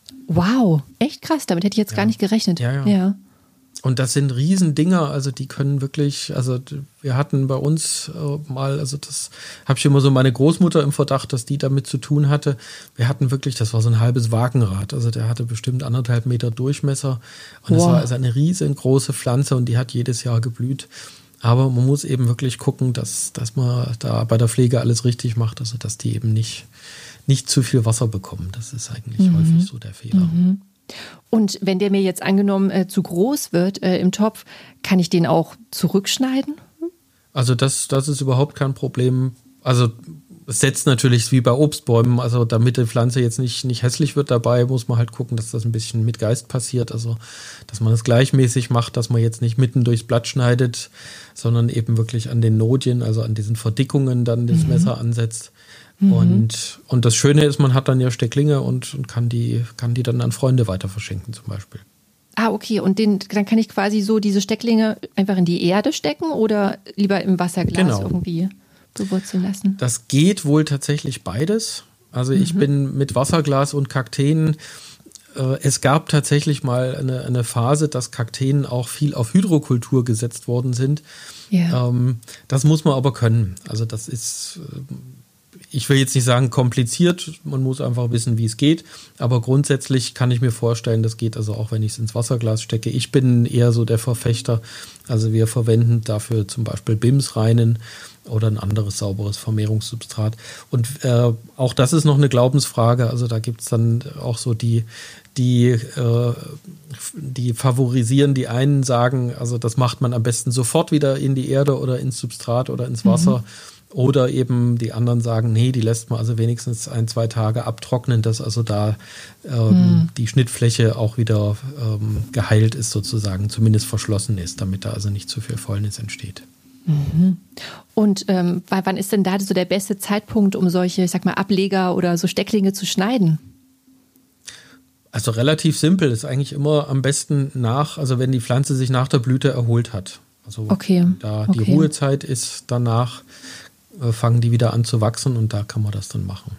Wow, echt krass, damit hätte ich jetzt ja. gar nicht gerechnet. Ja, ja. ja. Und das sind Riesendinger, also die können wirklich, also wir hatten bei uns äh, mal, also das habe ich immer so meine Großmutter im Verdacht, dass die damit zu tun hatte. Wir hatten wirklich, das war so ein halbes Wagenrad, also der hatte bestimmt anderthalb Meter Durchmesser und es wow. war also eine riesengroße Pflanze und die hat jedes Jahr geblüht. Aber man muss eben wirklich gucken, dass, dass man da bei der Pflege alles richtig macht, also dass die eben nicht, nicht zu viel Wasser bekommen. Das ist eigentlich mhm. häufig so der Fehler. Mhm. Und wenn der mir jetzt angenommen äh, zu groß wird äh, im Topf, kann ich den auch zurückschneiden? Also das, das ist überhaupt kein Problem. Also es setzt natürlich wie bei Obstbäumen, also damit die Pflanze jetzt nicht, nicht hässlich wird dabei, muss man halt gucken, dass das ein bisschen mit Geist passiert. Also dass man es gleichmäßig macht, dass man jetzt nicht mitten durchs Blatt schneidet, sondern eben wirklich an den Nodien, also an diesen Verdickungen dann das mhm. Messer ansetzt. Mhm. Und, und das Schöne ist, man hat dann ja Stecklinge und, und kann, die, kann die dann an Freunde weiter verschenken zum Beispiel. Ah, okay. Und den, dann kann ich quasi so diese Stecklinge einfach in die Erde stecken oder lieber im Wasserglas genau. irgendwie bewurzeln lassen? Das geht wohl tatsächlich beides. Also ich mhm. bin mit Wasserglas und Kakteen, äh, es gab tatsächlich mal eine, eine Phase, dass Kakteen auch viel auf Hydrokultur gesetzt worden sind. Ja. Ähm, das muss man aber können. Also das ist... Äh, Ich will jetzt nicht sagen kompliziert, man muss einfach wissen, wie es geht, aber grundsätzlich kann ich mir vorstellen, das geht also auch, wenn ich es ins Wasserglas stecke. Ich bin eher so der Verfechter, also wir verwenden dafür zum Beispiel B I M-Reinen oder ein anderes sauberes Vermehrungssubstrat. Und äh, auch das ist noch eine Glaubensfrage, also da gibt es dann auch so die, die, äh, die favorisieren, die einen sagen, also das macht man am besten sofort wieder in die Erde oder ins Substrat oder ins Wasser. Mhm. Oder eben die anderen sagen, nee, die lässt man also wenigstens ein, zwei Tage abtrocknen, dass also da ähm, hm. die Schnittfläche auch wieder ähm, geheilt ist sozusagen, zumindest verschlossen ist, damit da also nicht zu viel Fäulnis entsteht. Mhm. Und ähm, wann ist denn da so der beste Zeitpunkt, um solche, ich sag mal, Ableger oder so Stecklinge zu schneiden? Also relativ simpel, ist eigentlich immer am besten nach, also wenn die Pflanze sich nach der Blüte erholt hat. Also okay. da die okay. Ruhezeit ist danach, fangen die wieder an zu wachsen und da kann man das dann machen.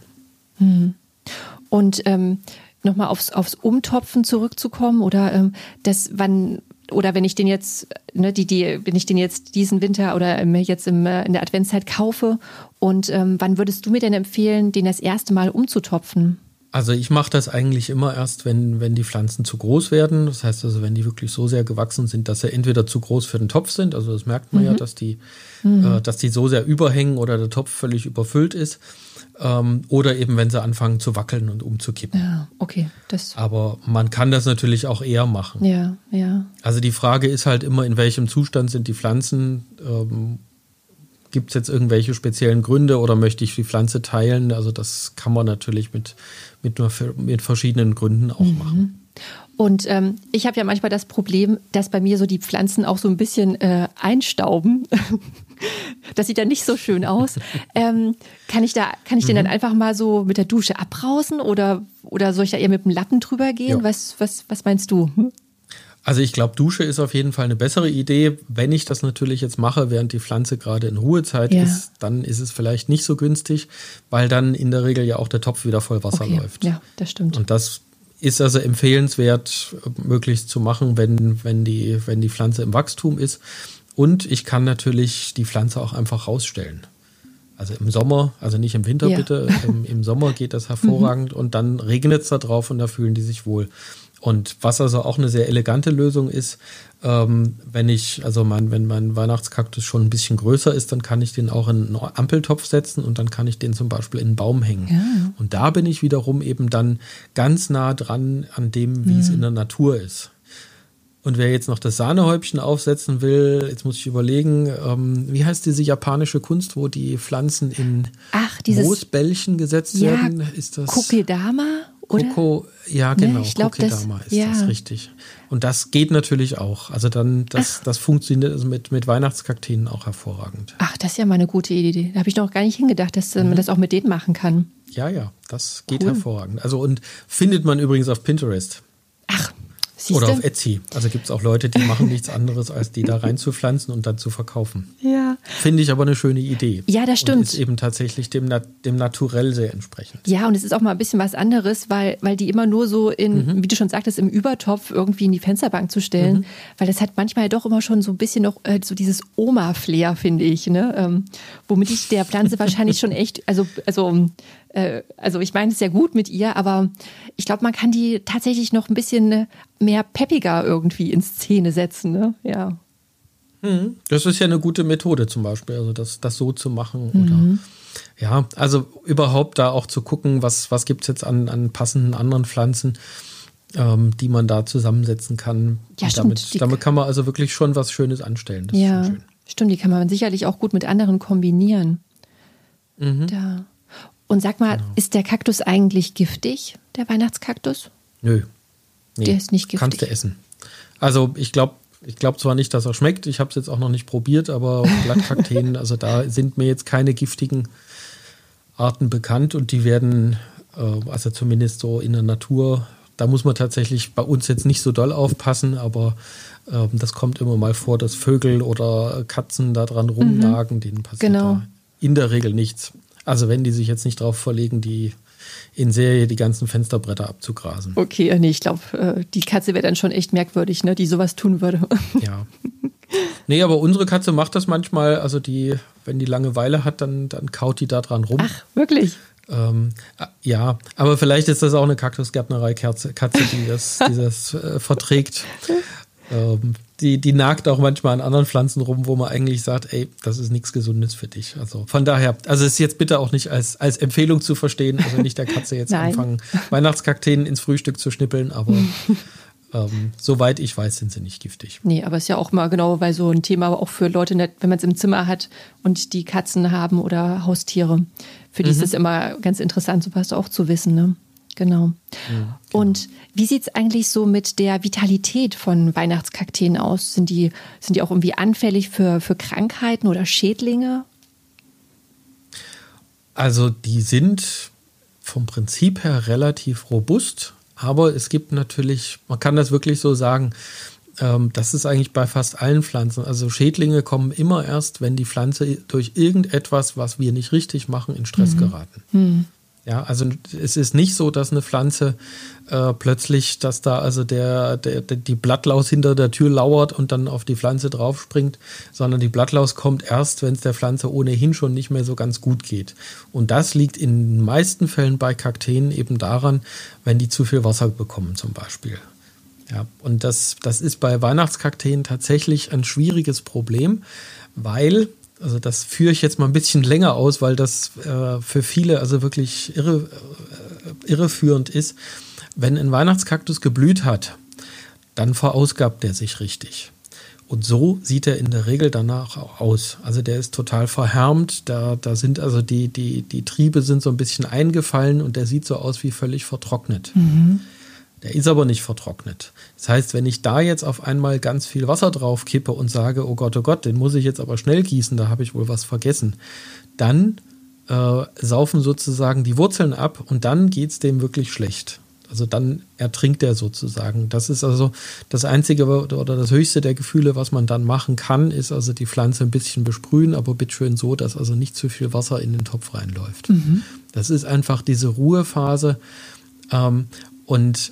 Und ähm, nochmal aufs, aufs Umtopfen zurückzukommen oder ähm, das, wann, oder wenn ich den jetzt, ne, die, die, wenn ich den jetzt diesen Winter oder ähm, jetzt im, äh, in der Adventszeit kaufe und ähm, wann würdest du mir denn empfehlen, den das erste Mal umzutopfen? Also ich mache das eigentlich immer erst, wenn, wenn die Pflanzen zu groß werden. Das heißt also, wenn die wirklich so sehr gewachsen sind, dass sie entweder zu groß für den Topf sind, also das merkt man mhm. ja, dass die, mhm. äh, dass die so sehr überhängen oder der Topf völlig überfüllt ist. Ähm, oder eben, wenn sie anfangen zu wackeln und umzukippen. Ja, okay. Das Aber man kann das natürlich auch eher machen. Ja, ja. Also die Frage ist halt immer, in welchem Zustand sind die Pflanzen? Ähm, Gibt es jetzt irgendwelche speziellen Gründe oder möchte ich die Pflanze teilen? Also das kann man natürlich mit, mit, nur, mit verschiedenen Gründen auch mhm. machen. Und ähm, ich habe ja manchmal das Problem, dass bei mir so die Pflanzen auch so ein bisschen äh, einstauben. Das sieht dann nicht so schön aus. ähm, kann ich da, kann ich mhm. den dann einfach mal so mit der Dusche abbrausen oder, oder soll ich da eher mit dem Lappen drüber gehen? Ja. Was, was, was meinst du? Hm? Also ich glaube, Dusche ist auf jeden Fall eine bessere Idee. Wenn ich das natürlich jetzt mache, während die Pflanze gerade in Ruhezeit ja. ist, dann ist es vielleicht nicht so günstig, weil dann in der Regel ja auch der Topf wieder voll Wasser okay. läuft. Ja, das stimmt. Und das ist also empfehlenswert, möglichst zu machen, wenn, wenn, die, wenn die Pflanze im Wachstum ist. Und ich kann natürlich die Pflanze auch einfach rausstellen. Also im Sommer, also nicht im Winter ja. bitte, im, im Sommer geht das hervorragend und dann regnet es da drauf und da fühlen die sich wohl. Und was also auch eine sehr elegante Lösung ist, ähm, wenn ich, also mein, wenn mein Weihnachtskaktus schon ein bisschen größer ist, dann kann ich den auch in einen Ampeltopf setzen und dann kann ich den zum Beispiel in einen Baum hängen. Ja. Und da bin ich wiederum eben dann ganz nah dran an dem, wie mhm. es in der Natur ist. Und wer jetzt noch das Sahnehäubchen aufsetzen will, jetzt muss ich überlegen, ähm, wie heißt diese japanische Kunst, wo die Pflanzen in Ach, dieses, Moosbällchen gesetzt ja, werden? Ist das Kokedama? Oder? Koko, ja genau, ne, ich glaub, Kokedama das, ist ja. das richtig. Und das geht natürlich auch. Also dann, das, das funktioniert also mit, mit Weihnachtskakteen auch hervorragend. Ach, das ist ja mal eine gute Idee. Da habe ich noch gar nicht hingedacht, dass man das auch mit denen machen kann. Ja, ja, das geht Cool. hervorragend. Also und findet man übrigens auf Pinterest. Ach, siehst Oder du? auf Etsy. Also gibt es auch Leute, die machen nichts anderes, als die da reinzupflanzen und dann zu verkaufen. Ja. Finde ich aber eine schöne Idee. Ja, das stimmt. Und ist eben tatsächlich dem, Na- dem Naturell sehr entsprechend. Ja, und es ist auch mal ein bisschen was anderes, weil, weil die immer nur so in, Mhm. wie du schon sagtest, im Übertopf irgendwie in die Fensterbank zu stellen. Mhm. Weil das hat manchmal ja doch immer schon so ein bisschen noch äh, so dieses Oma-Flair, finde ich, ne? Ähm, womit ich der Pflanze wahrscheinlich schon echt, also, also, äh, also ich meine es ja gut mit ihr, aber ich glaube, man kann die tatsächlich noch ein bisschen mehr peppiger irgendwie in Szene setzen, ne? Ja. Das ist ja eine gute Methode zum Beispiel, also das, das so zu machen. Oder ja, also überhaupt da auch zu gucken, was, was gibt es jetzt an, an passenden anderen Pflanzen, ähm, die man da zusammensetzen kann. Ja, Und stimmt. damit, Die- damit kann man also wirklich schon was Schönes anstellen. Das Ja, ist schon schön. stimmt, die kann man sicherlich auch gut mit anderen kombinieren. Mhm. Da. Und sag mal, Genau. ist der Kaktus eigentlich giftig, der Weihnachtskaktus? Nö. Nee, Der ist nicht giftig. Kannst du essen. Also ich glaube ich glaub zwar nicht, dass er schmeckt, ich habe es jetzt auch noch nicht probiert, aber Blattkakteen, also da sind mir jetzt keine giftigen Arten bekannt und die werden, äh, also zumindest so in der Natur, da muss man tatsächlich bei uns jetzt nicht so doll aufpassen, aber ähm, das kommt immer mal vor, dass Vögel oder Katzen da dran rumnagen, denen passiert Genau. da in der Regel nichts. Also wenn die sich jetzt nicht drauf verlegen, die in Serie die ganzen Fensterbretter abzugrasen. Okay, nee, ich glaube, die Katze wäre dann schon echt merkwürdig, ne, die sowas tun würde. Ja. Nee, aber unsere Katze macht das manchmal, also die, wenn die Langeweile hat, dann, dann kaut die da dran rum. Ach, wirklich? Ähm, ja, aber vielleicht ist das auch eine Kaktusgärtnerei-Katze, Katze, die das, die das äh, verträgt. Ähm, die, die nagt auch manchmal an anderen Pflanzen rum, wo man eigentlich sagt, ey, das ist nichts Gesundes für dich. Also von daher, also es ist jetzt bitte auch nicht als, als Empfehlung zu verstehen, also nicht der Katze jetzt Nein. anfangen, Weihnachtskakteen ins Frühstück zu schnippeln, aber ähm, soweit ich weiß, sind sie nicht giftig. Nee, aber ist ja auch mal genau, weil so ein Thema auch für Leute, nicht, wenn man es im Zimmer hat und die Katzen haben oder Haustiere. Für die ist es immer ganz interessant, sowas auch zu wissen, ne? Genau. Ja, Und wie sieht es eigentlich so mit der Vitalität von Weihnachtskakteen aus? Sind die, sind die auch irgendwie anfällig für, für Krankheiten oder Schädlinge? Also die sind vom Prinzip her relativ robust, aber es gibt natürlich, man kann das wirklich so sagen, ähm, das ist eigentlich bei fast allen Pflanzen. Also Schädlinge kommen immer erst, wenn die Pflanze durch irgendetwas, was wir nicht richtig machen, in Stress Mhm. geraten. Hm. Ja, also es ist nicht so, dass eine Pflanze äh, plötzlich, dass da also der, der, der, die Blattlaus hinter der Tür lauert und dann auf die Pflanze draufspringt, sondern die Blattlaus kommt erst, wenn es der Pflanze ohnehin schon nicht mehr so ganz gut geht. Und das liegt in den meisten Fällen bei Kakteen eben daran, wenn die zu viel Wasser bekommen zum Beispiel. Ja, und das, das ist bei Weihnachtskakteen tatsächlich ein schwieriges Problem, weil... Also das führe ich jetzt mal ein bisschen länger aus, weil das äh, für viele also wirklich irre, äh, irreführend ist. Wenn ein Weihnachtskaktus geblüht hat, dann verausgabt der sich richtig. Und so sieht er in der Regel danach auch aus. Also der ist total verhärmt, da, da sind also die, die, die Triebe sind so ein bisschen eingefallen und der sieht so aus wie völlig vertrocknet. Mhm. Der ist aber nicht vertrocknet. Das heißt, wenn ich da jetzt auf einmal ganz viel Wasser drauf kippe und sage, oh Gott, oh Gott, den muss ich jetzt aber schnell gießen, da habe ich wohl was vergessen, dann äh, saufen sozusagen die Wurzeln ab und dann geht es dem wirklich schlecht. Also dann ertrinkt er sozusagen. Das ist also das Einzige oder das Höchste der Gefühle, was man dann machen kann, ist also die Pflanze ein bisschen besprühen, aber bitteschön so, dass also nicht zu viel Wasser in den Topf reinläuft. Mhm. Das ist einfach diese Ruhephase. Ähm, und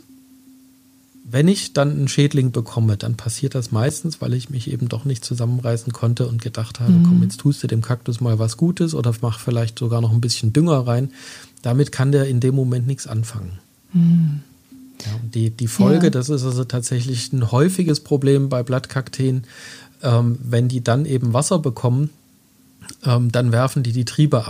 wenn ich dann einen Schädling bekomme, dann passiert das meistens, weil ich mich eben doch nicht zusammenreißen konnte und gedacht habe, Mhm. komm, jetzt tust du dem Kaktus mal was Gutes oder mach vielleicht sogar noch ein bisschen Dünger rein. Damit kann der in dem Moment nichts anfangen. Mhm. Ja, und die, die Folge, Ja. das ist also tatsächlich ein häufiges Problem bei Blattkakteen, ähm, wenn die dann eben Wasser bekommen, ähm, dann werfen die die Triebe ab.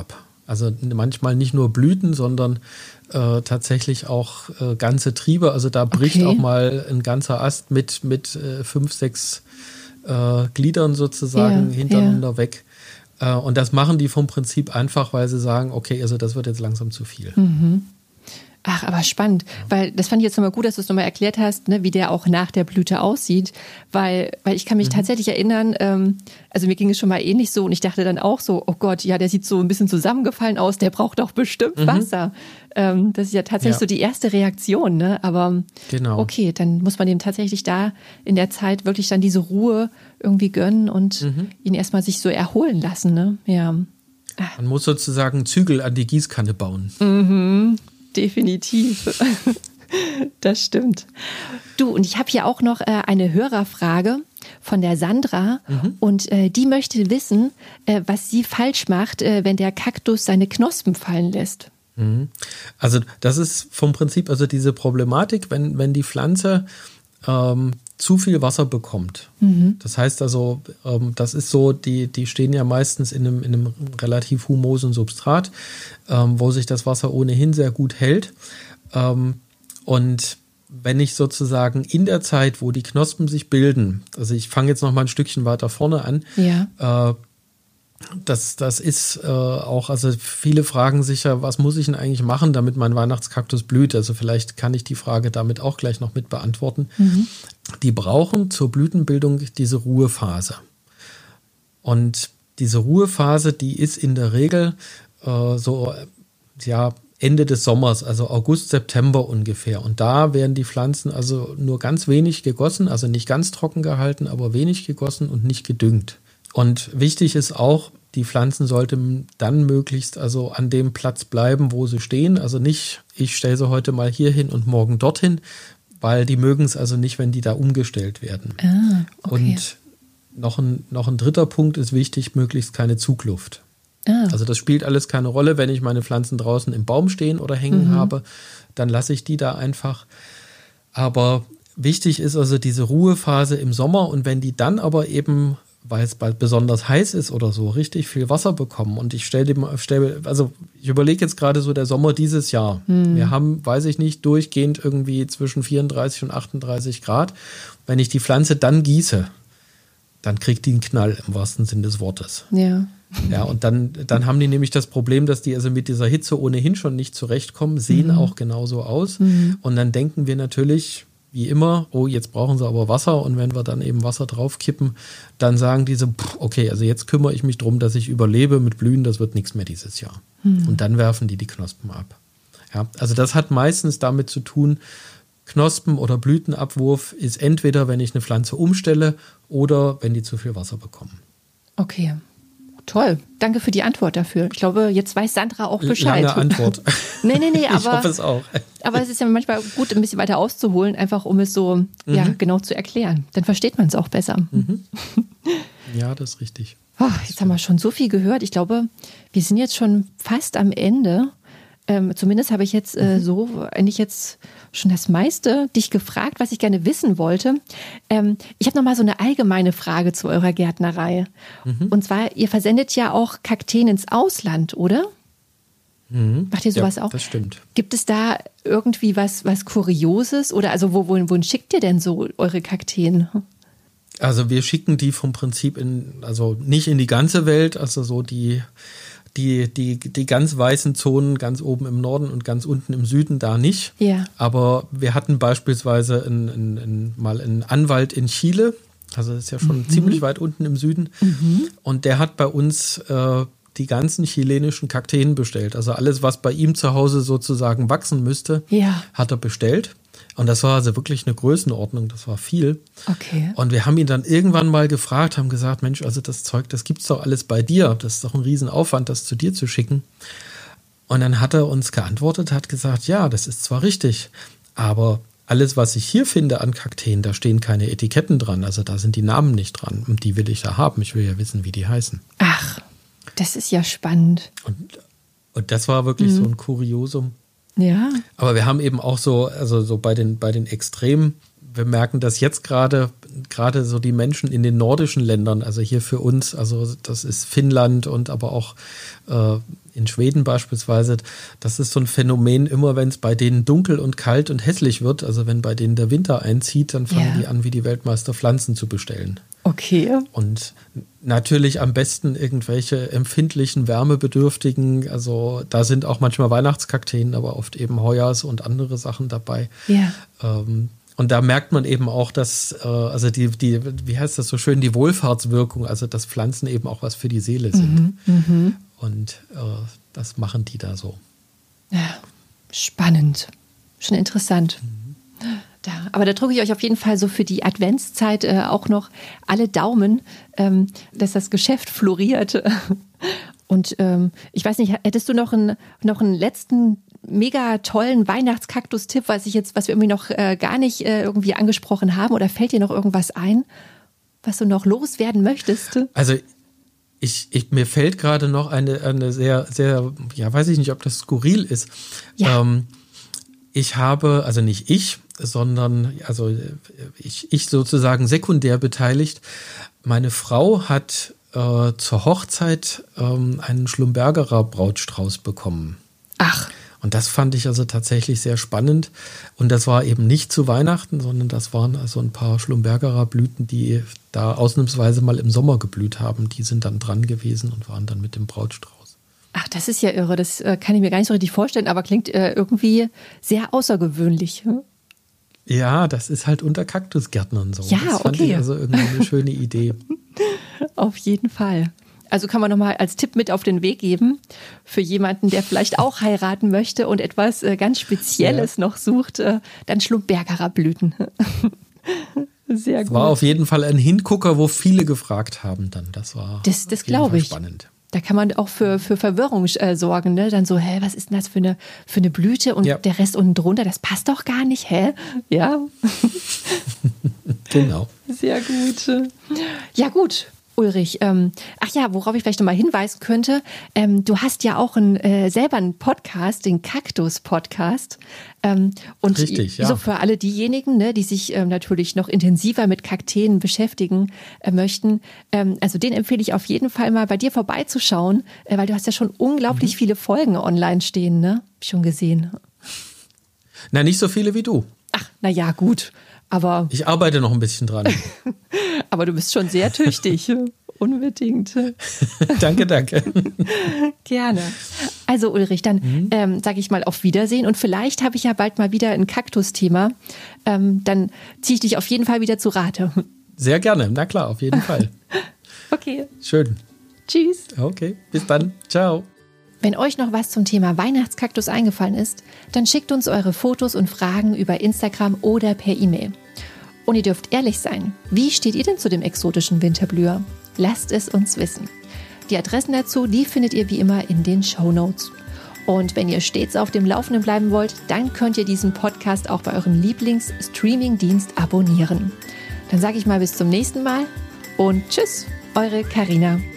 Also manchmal nicht nur Blüten, sondern äh, tatsächlich auch äh, ganze Triebe. Also da bricht Okay. auch mal ein ganzer Ast mit, mit äh, fünf, sechs äh, Gliedern sozusagen Ja, hintereinander ja. weg. Äh, und das machen die vom Prinzip einfach, weil sie sagen, okay, also das wird jetzt langsam zu viel. Ach, aber spannend, weil das fand ich jetzt nochmal gut, dass du es nochmal erklärt hast, ne, wie der auch nach der Blüte aussieht, weil, weil ich kann mich mhm. tatsächlich erinnern, ähm, also mir ging es schon mal ähnlich so und ich dachte dann auch so, oh Gott, ja, der sieht so ein bisschen zusammengefallen aus, der braucht doch bestimmt mhm. Wasser. Ähm, das ist ja tatsächlich ja. so die erste Reaktion, ne? Aber genau. okay, dann muss man dem tatsächlich da in der Zeit wirklich dann diese Ruhe irgendwie gönnen und mhm. ihn erstmal sich so erholen lassen, ne? Ja. Man muss sozusagen Zügel an die Gießkanne bauen. Mhm. Definitiv. Das stimmt. Du, und ich habe hier auch noch äh, eine Hörerfrage von der Sandra mhm. und äh, die möchte wissen, äh, was sie falsch macht, äh, wenn der Kaktus seine Knospen fallen lässt. Mhm. Also das ist vom Prinzip also diese Problematik, wenn, wenn die Pflanze ähm, zu viel Wasser bekommt. Mhm. Das heißt also, ähm, das ist so, die, die stehen ja meistens in einem, in einem relativ humosen Substrat, ähm, wo sich das Wasser ohnehin sehr gut hält. Ähm, und wenn ich sozusagen in der Zeit, wo die Knospen sich bilden, also ich fange jetzt noch mal ein Stückchen weiter vorne an, ja. äh, Das, das ist äh, auch, also viele fragen sich ja, was muss ich denn eigentlich machen, damit mein Weihnachtskaktus blüht? Also vielleicht kann ich die Frage damit auch gleich noch mit beantworten. Mhm. Die brauchen zur Blütenbildung diese Ruhephase. Und diese Ruhephase, die ist in der Regel äh, so, ja, Ende des Sommers, also August, September ungefähr. Und da werden die Pflanzen also nur ganz wenig gegossen, also nicht ganz trocken gehalten, aber wenig gegossen und nicht gedüngt. Und wichtig ist auch, die Pflanzen sollten dann möglichst also an dem Platz bleiben, wo sie stehen. Also nicht, ich stelle sie heute mal hier hin und morgen dorthin, weil die mögen es also nicht, wenn die da umgestellt werden. Ah, okay. Und noch ein, noch ein dritter Punkt ist wichtig, möglichst keine Zugluft. Ah. Also das spielt alles keine Rolle, wenn ich meine Pflanzen draußen im Baum stehen oder hängen mhm. habe, dann lasse ich die da einfach. Aber wichtig ist also diese Ruhephase im Sommer und wenn die dann aber eben, weil es bald besonders heiß ist oder so, richtig viel Wasser bekommen. Und ich stelle dem, stell, also ich überlege jetzt gerade so der Sommer dieses Jahr. Hm. Wir haben, weiß ich nicht, durchgehend irgendwie zwischen vierunddreißig und achtunddreißig Grad. Wenn ich die Pflanze dann gieße, dann kriegt die einen Knall im wahrsten Sinn des Wortes. Ja. Ja, und dann, dann haben die nämlich das Problem, dass die also mit dieser Hitze ohnehin schon nicht zurechtkommen, sehen mhm. auch genauso aus. Mhm. Und dann denken wir natürlich, wie immer, oh, jetzt brauchen sie aber Wasser und wenn wir dann eben Wasser draufkippen, dann sagen diese, okay, also jetzt kümmere ich mich drum, dass ich überlebe mit Blühen, das wird nichts mehr dieses Jahr. Hm. Und dann werfen die die Knospen ab. Ja, also das hat meistens damit zu tun, Knospen- oder Blütenabwurf ist entweder, wenn ich eine Pflanze umstelle oder wenn die zu viel Wasser bekommen. Okay. Toll, danke für die Antwort dafür. Ich glaube, jetzt weiß Sandra auch Bescheid. Lange Antwort. nee, nee, nee, aber, ich hoffe es auch. Aber es ist ja manchmal gut, ein bisschen weiter auszuholen, einfach um es so mhm. ja, genau zu erklären. Dann versteht man es auch besser. Mhm. Ja, das ist richtig. Oh, jetzt haben wir schon so viel gehört. Ich glaube, wir sind jetzt schon fast am Ende. Ähm, zumindest habe ich jetzt äh, so eigentlich jetzt schon das meiste dich gefragt, was ich gerne wissen wollte. Ähm, ich habe noch mal so eine allgemeine Frage zu eurer Gärtnerei. Mhm. Und zwar, ihr versendet ja auch Kakteen ins Ausland, oder? Mhm. Macht ihr sowas ja, auch? Das stimmt. Gibt es da irgendwie was, was Kurioses? Oder also wo, wohin, wohin schickt ihr denn so eure Kakteen? Also wir schicken die vom Prinzip in, also nicht in die ganze Welt, also so die Die, die, die ganz weißen Zonen ganz oben im Norden und ganz unten im Süden da nicht. Ja. Aber wir hatten beispielsweise in, in, in, mal einen Anwalt in Chile, also das ist ja schon mhm. ziemlich weit unten im Süden. Mhm. Und der hat bei uns äh, die ganzen chilenischen Kakteen bestellt. Also alles, was bei ihm zu Hause sozusagen wachsen müsste, ja. hat er bestellt. Und das war also wirklich eine Größenordnung, das war viel. Okay. Und wir haben ihn dann irgendwann mal gefragt, haben gesagt, Mensch, also das Zeug, das gibt's doch alles bei dir. Das ist doch ein Riesenaufwand, das zu dir zu schicken. Und dann hat er uns geantwortet, hat gesagt, ja, das ist zwar richtig, aber alles, was ich hier finde an Kakteen, da stehen keine Etiketten dran. Also da sind die Namen nicht dran. Und die will ich da haben. Ich will ja wissen, wie die heißen. Ach, das ist ja spannend. Und, und das war wirklich mhm. so ein Kuriosum. Ja. Aber wir haben eben auch so, also so bei den, bei den Extremen, wir merken, dass jetzt gerade, gerade so die Menschen in den nordischen Ländern, also hier für uns, also das ist Finnland und aber auch äh, in Schweden beispielsweise, das ist so ein Phänomen, immer wenn es bei denen dunkel und kalt und hässlich wird, also wenn bei denen der Winter einzieht, dann fangen ja. die an, wie die Weltmeister Pflanzen zu bestellen. Okay. Und natürlich am besten irgendwelche empfindlichen, wärmebedürftigen, also da sind auch manchmal Weihnachtskakteen, aber oft eben Heuers und andere Sachen dabei. Ja. Ähm, Und da merkt man eben auch, dass, äh, also die, die, wie heißt das so schön, die Wohlfahrtswirkung, also dass Pflanzen eben auch was für die Seele sind. Mhm, mh. Und äh, das machen die da so. Ja, spannend. Schon interessant. Mhm. Da, aber da drücke ich euch auf jeden Fall so für die Adventszeit äh, auch noch alle Daumen, ähm, dass das Geschäft floriert. Und ähm, ich weiß nicht, hättest du noch einen, noch einen letzten mega tollen Weihnachtskaktus-Tipp, was ich jetzt, was wir irgendwie noch äh, gar nicht äh, irgendwie angesprochen haben, oder fällt dir noch irgendwas ein, was du noch loswerden möchtest? Also ich, ich mir fällt gerade noch eine, eine sehr, sehr, ja, weiß ich nicht, ob das skurril ist. Ja. Ähm, ich habe, also nicht ich, sondern also ich, ich sozusagen sekundär beteiligt. Meine Frau hat äh, zur Hochzeit ähm, einen Schlumbergerer Brautstrauß bekommen. Ach. Und das fand ich also tatsächlich sehr spannend. Und das war eben nicht zu Weihnachten, sondern das waren also ein paar Schlumbergerer Blüten, die da ausnahmsweise mal im Sommer geblüht haben. Die sind dann dran gewesen und waren dann mit dem Brautstrauß. Ach, das ist ja irre. Das äh, kann ich mir gar nicht so richtig vorstellen, aber klingt äh, irgendwie sehr außergewöhnlich. Hm? Ja, das ist halt unter Kaktusgärtnern so. Ja, das fand okay. ich also irgendwie eine schöne Idee. Auf jeden Fall. Also kann man nochmal als Tipp mit auf den Weg geben für jemanden, der vielleicht auch heiraten möchte und etwas äh, ganz Spezielles ja. noch sucht, äh, dann Schlumbergerer Blüten. Sehr gut. Das war auf jeden Fall ein Hingucker, wo viele gefragt haben dann. Das war das, das glaube ich. spannend. Da kann man auch für, für Verwirrung äh, sorgen, ne? Dann so, hä, was ist denn das für eine, für eine Blüte und ja. der Rest unten drunter, das passt doch gar nicht, hä? Ja. Genau. Sehr gut. Ja, gut. Ulrich, ähm, ach ja, worauf ich vielleicht nochmal hinweisen könnte, ähm, du hast ja auch ein, äh, selber einen Podcast, den Kaktus-Podcast. Ähm, und Richtig, ja. So für alle diejenigen, ne, die sich ähm, natürlich noch intensiver mit Kakteen beschäftigen äh, möchten, ähm, also den empfehle ich auf jeden Fall mal bei dir vorbeizuschauen, äh, weil du hast ja schon unglaublich mhm. viele Folgen online stehen, ne? Hab ich schon gesehen. Na, nicht so viele wie du. Ach, na ja, gut. Aber ich arbeite noch ein bisschen dran. Aber du bist schon sehr tüchtig. Unbedingt. Danke, danke. Gerne. Also Ulrich, dann mhm. ähm, sage ich mal auf Wiedersehen. Und vielleicht habe ich ja bald mal wieder ein Kaktus-Thema. Ähm, dann ziehe ich dich auf jeden Fall wieder zu Rate. Sehr gerne. Na klar, auf jeden Fall. Okay. Schön. Tschüss. Okay, bis dann. Ciao. Wenn euch noch was zum Thema Weihnachtskaktus eingefallen ist, dann schickt uns eure Fotos und Fragen über Instagram oder per E-Mail. Und ihr dürft ehrlich sein, wie steht ihr denn zu dem exotischen Winterblüher? Lasst es uns wissen. Die Adressen dazu, die findet ihr wie immer in den Shownotes. Und wenn ihr stets auf dem Laufenden bleiben wollt, dann könnt ihr diesen Podcast auch bei eurem Lieblings-Streaming-Dienst abonnieren. Dann sage ich mal bis zum nächsten Mal und tschüss, eure Carina.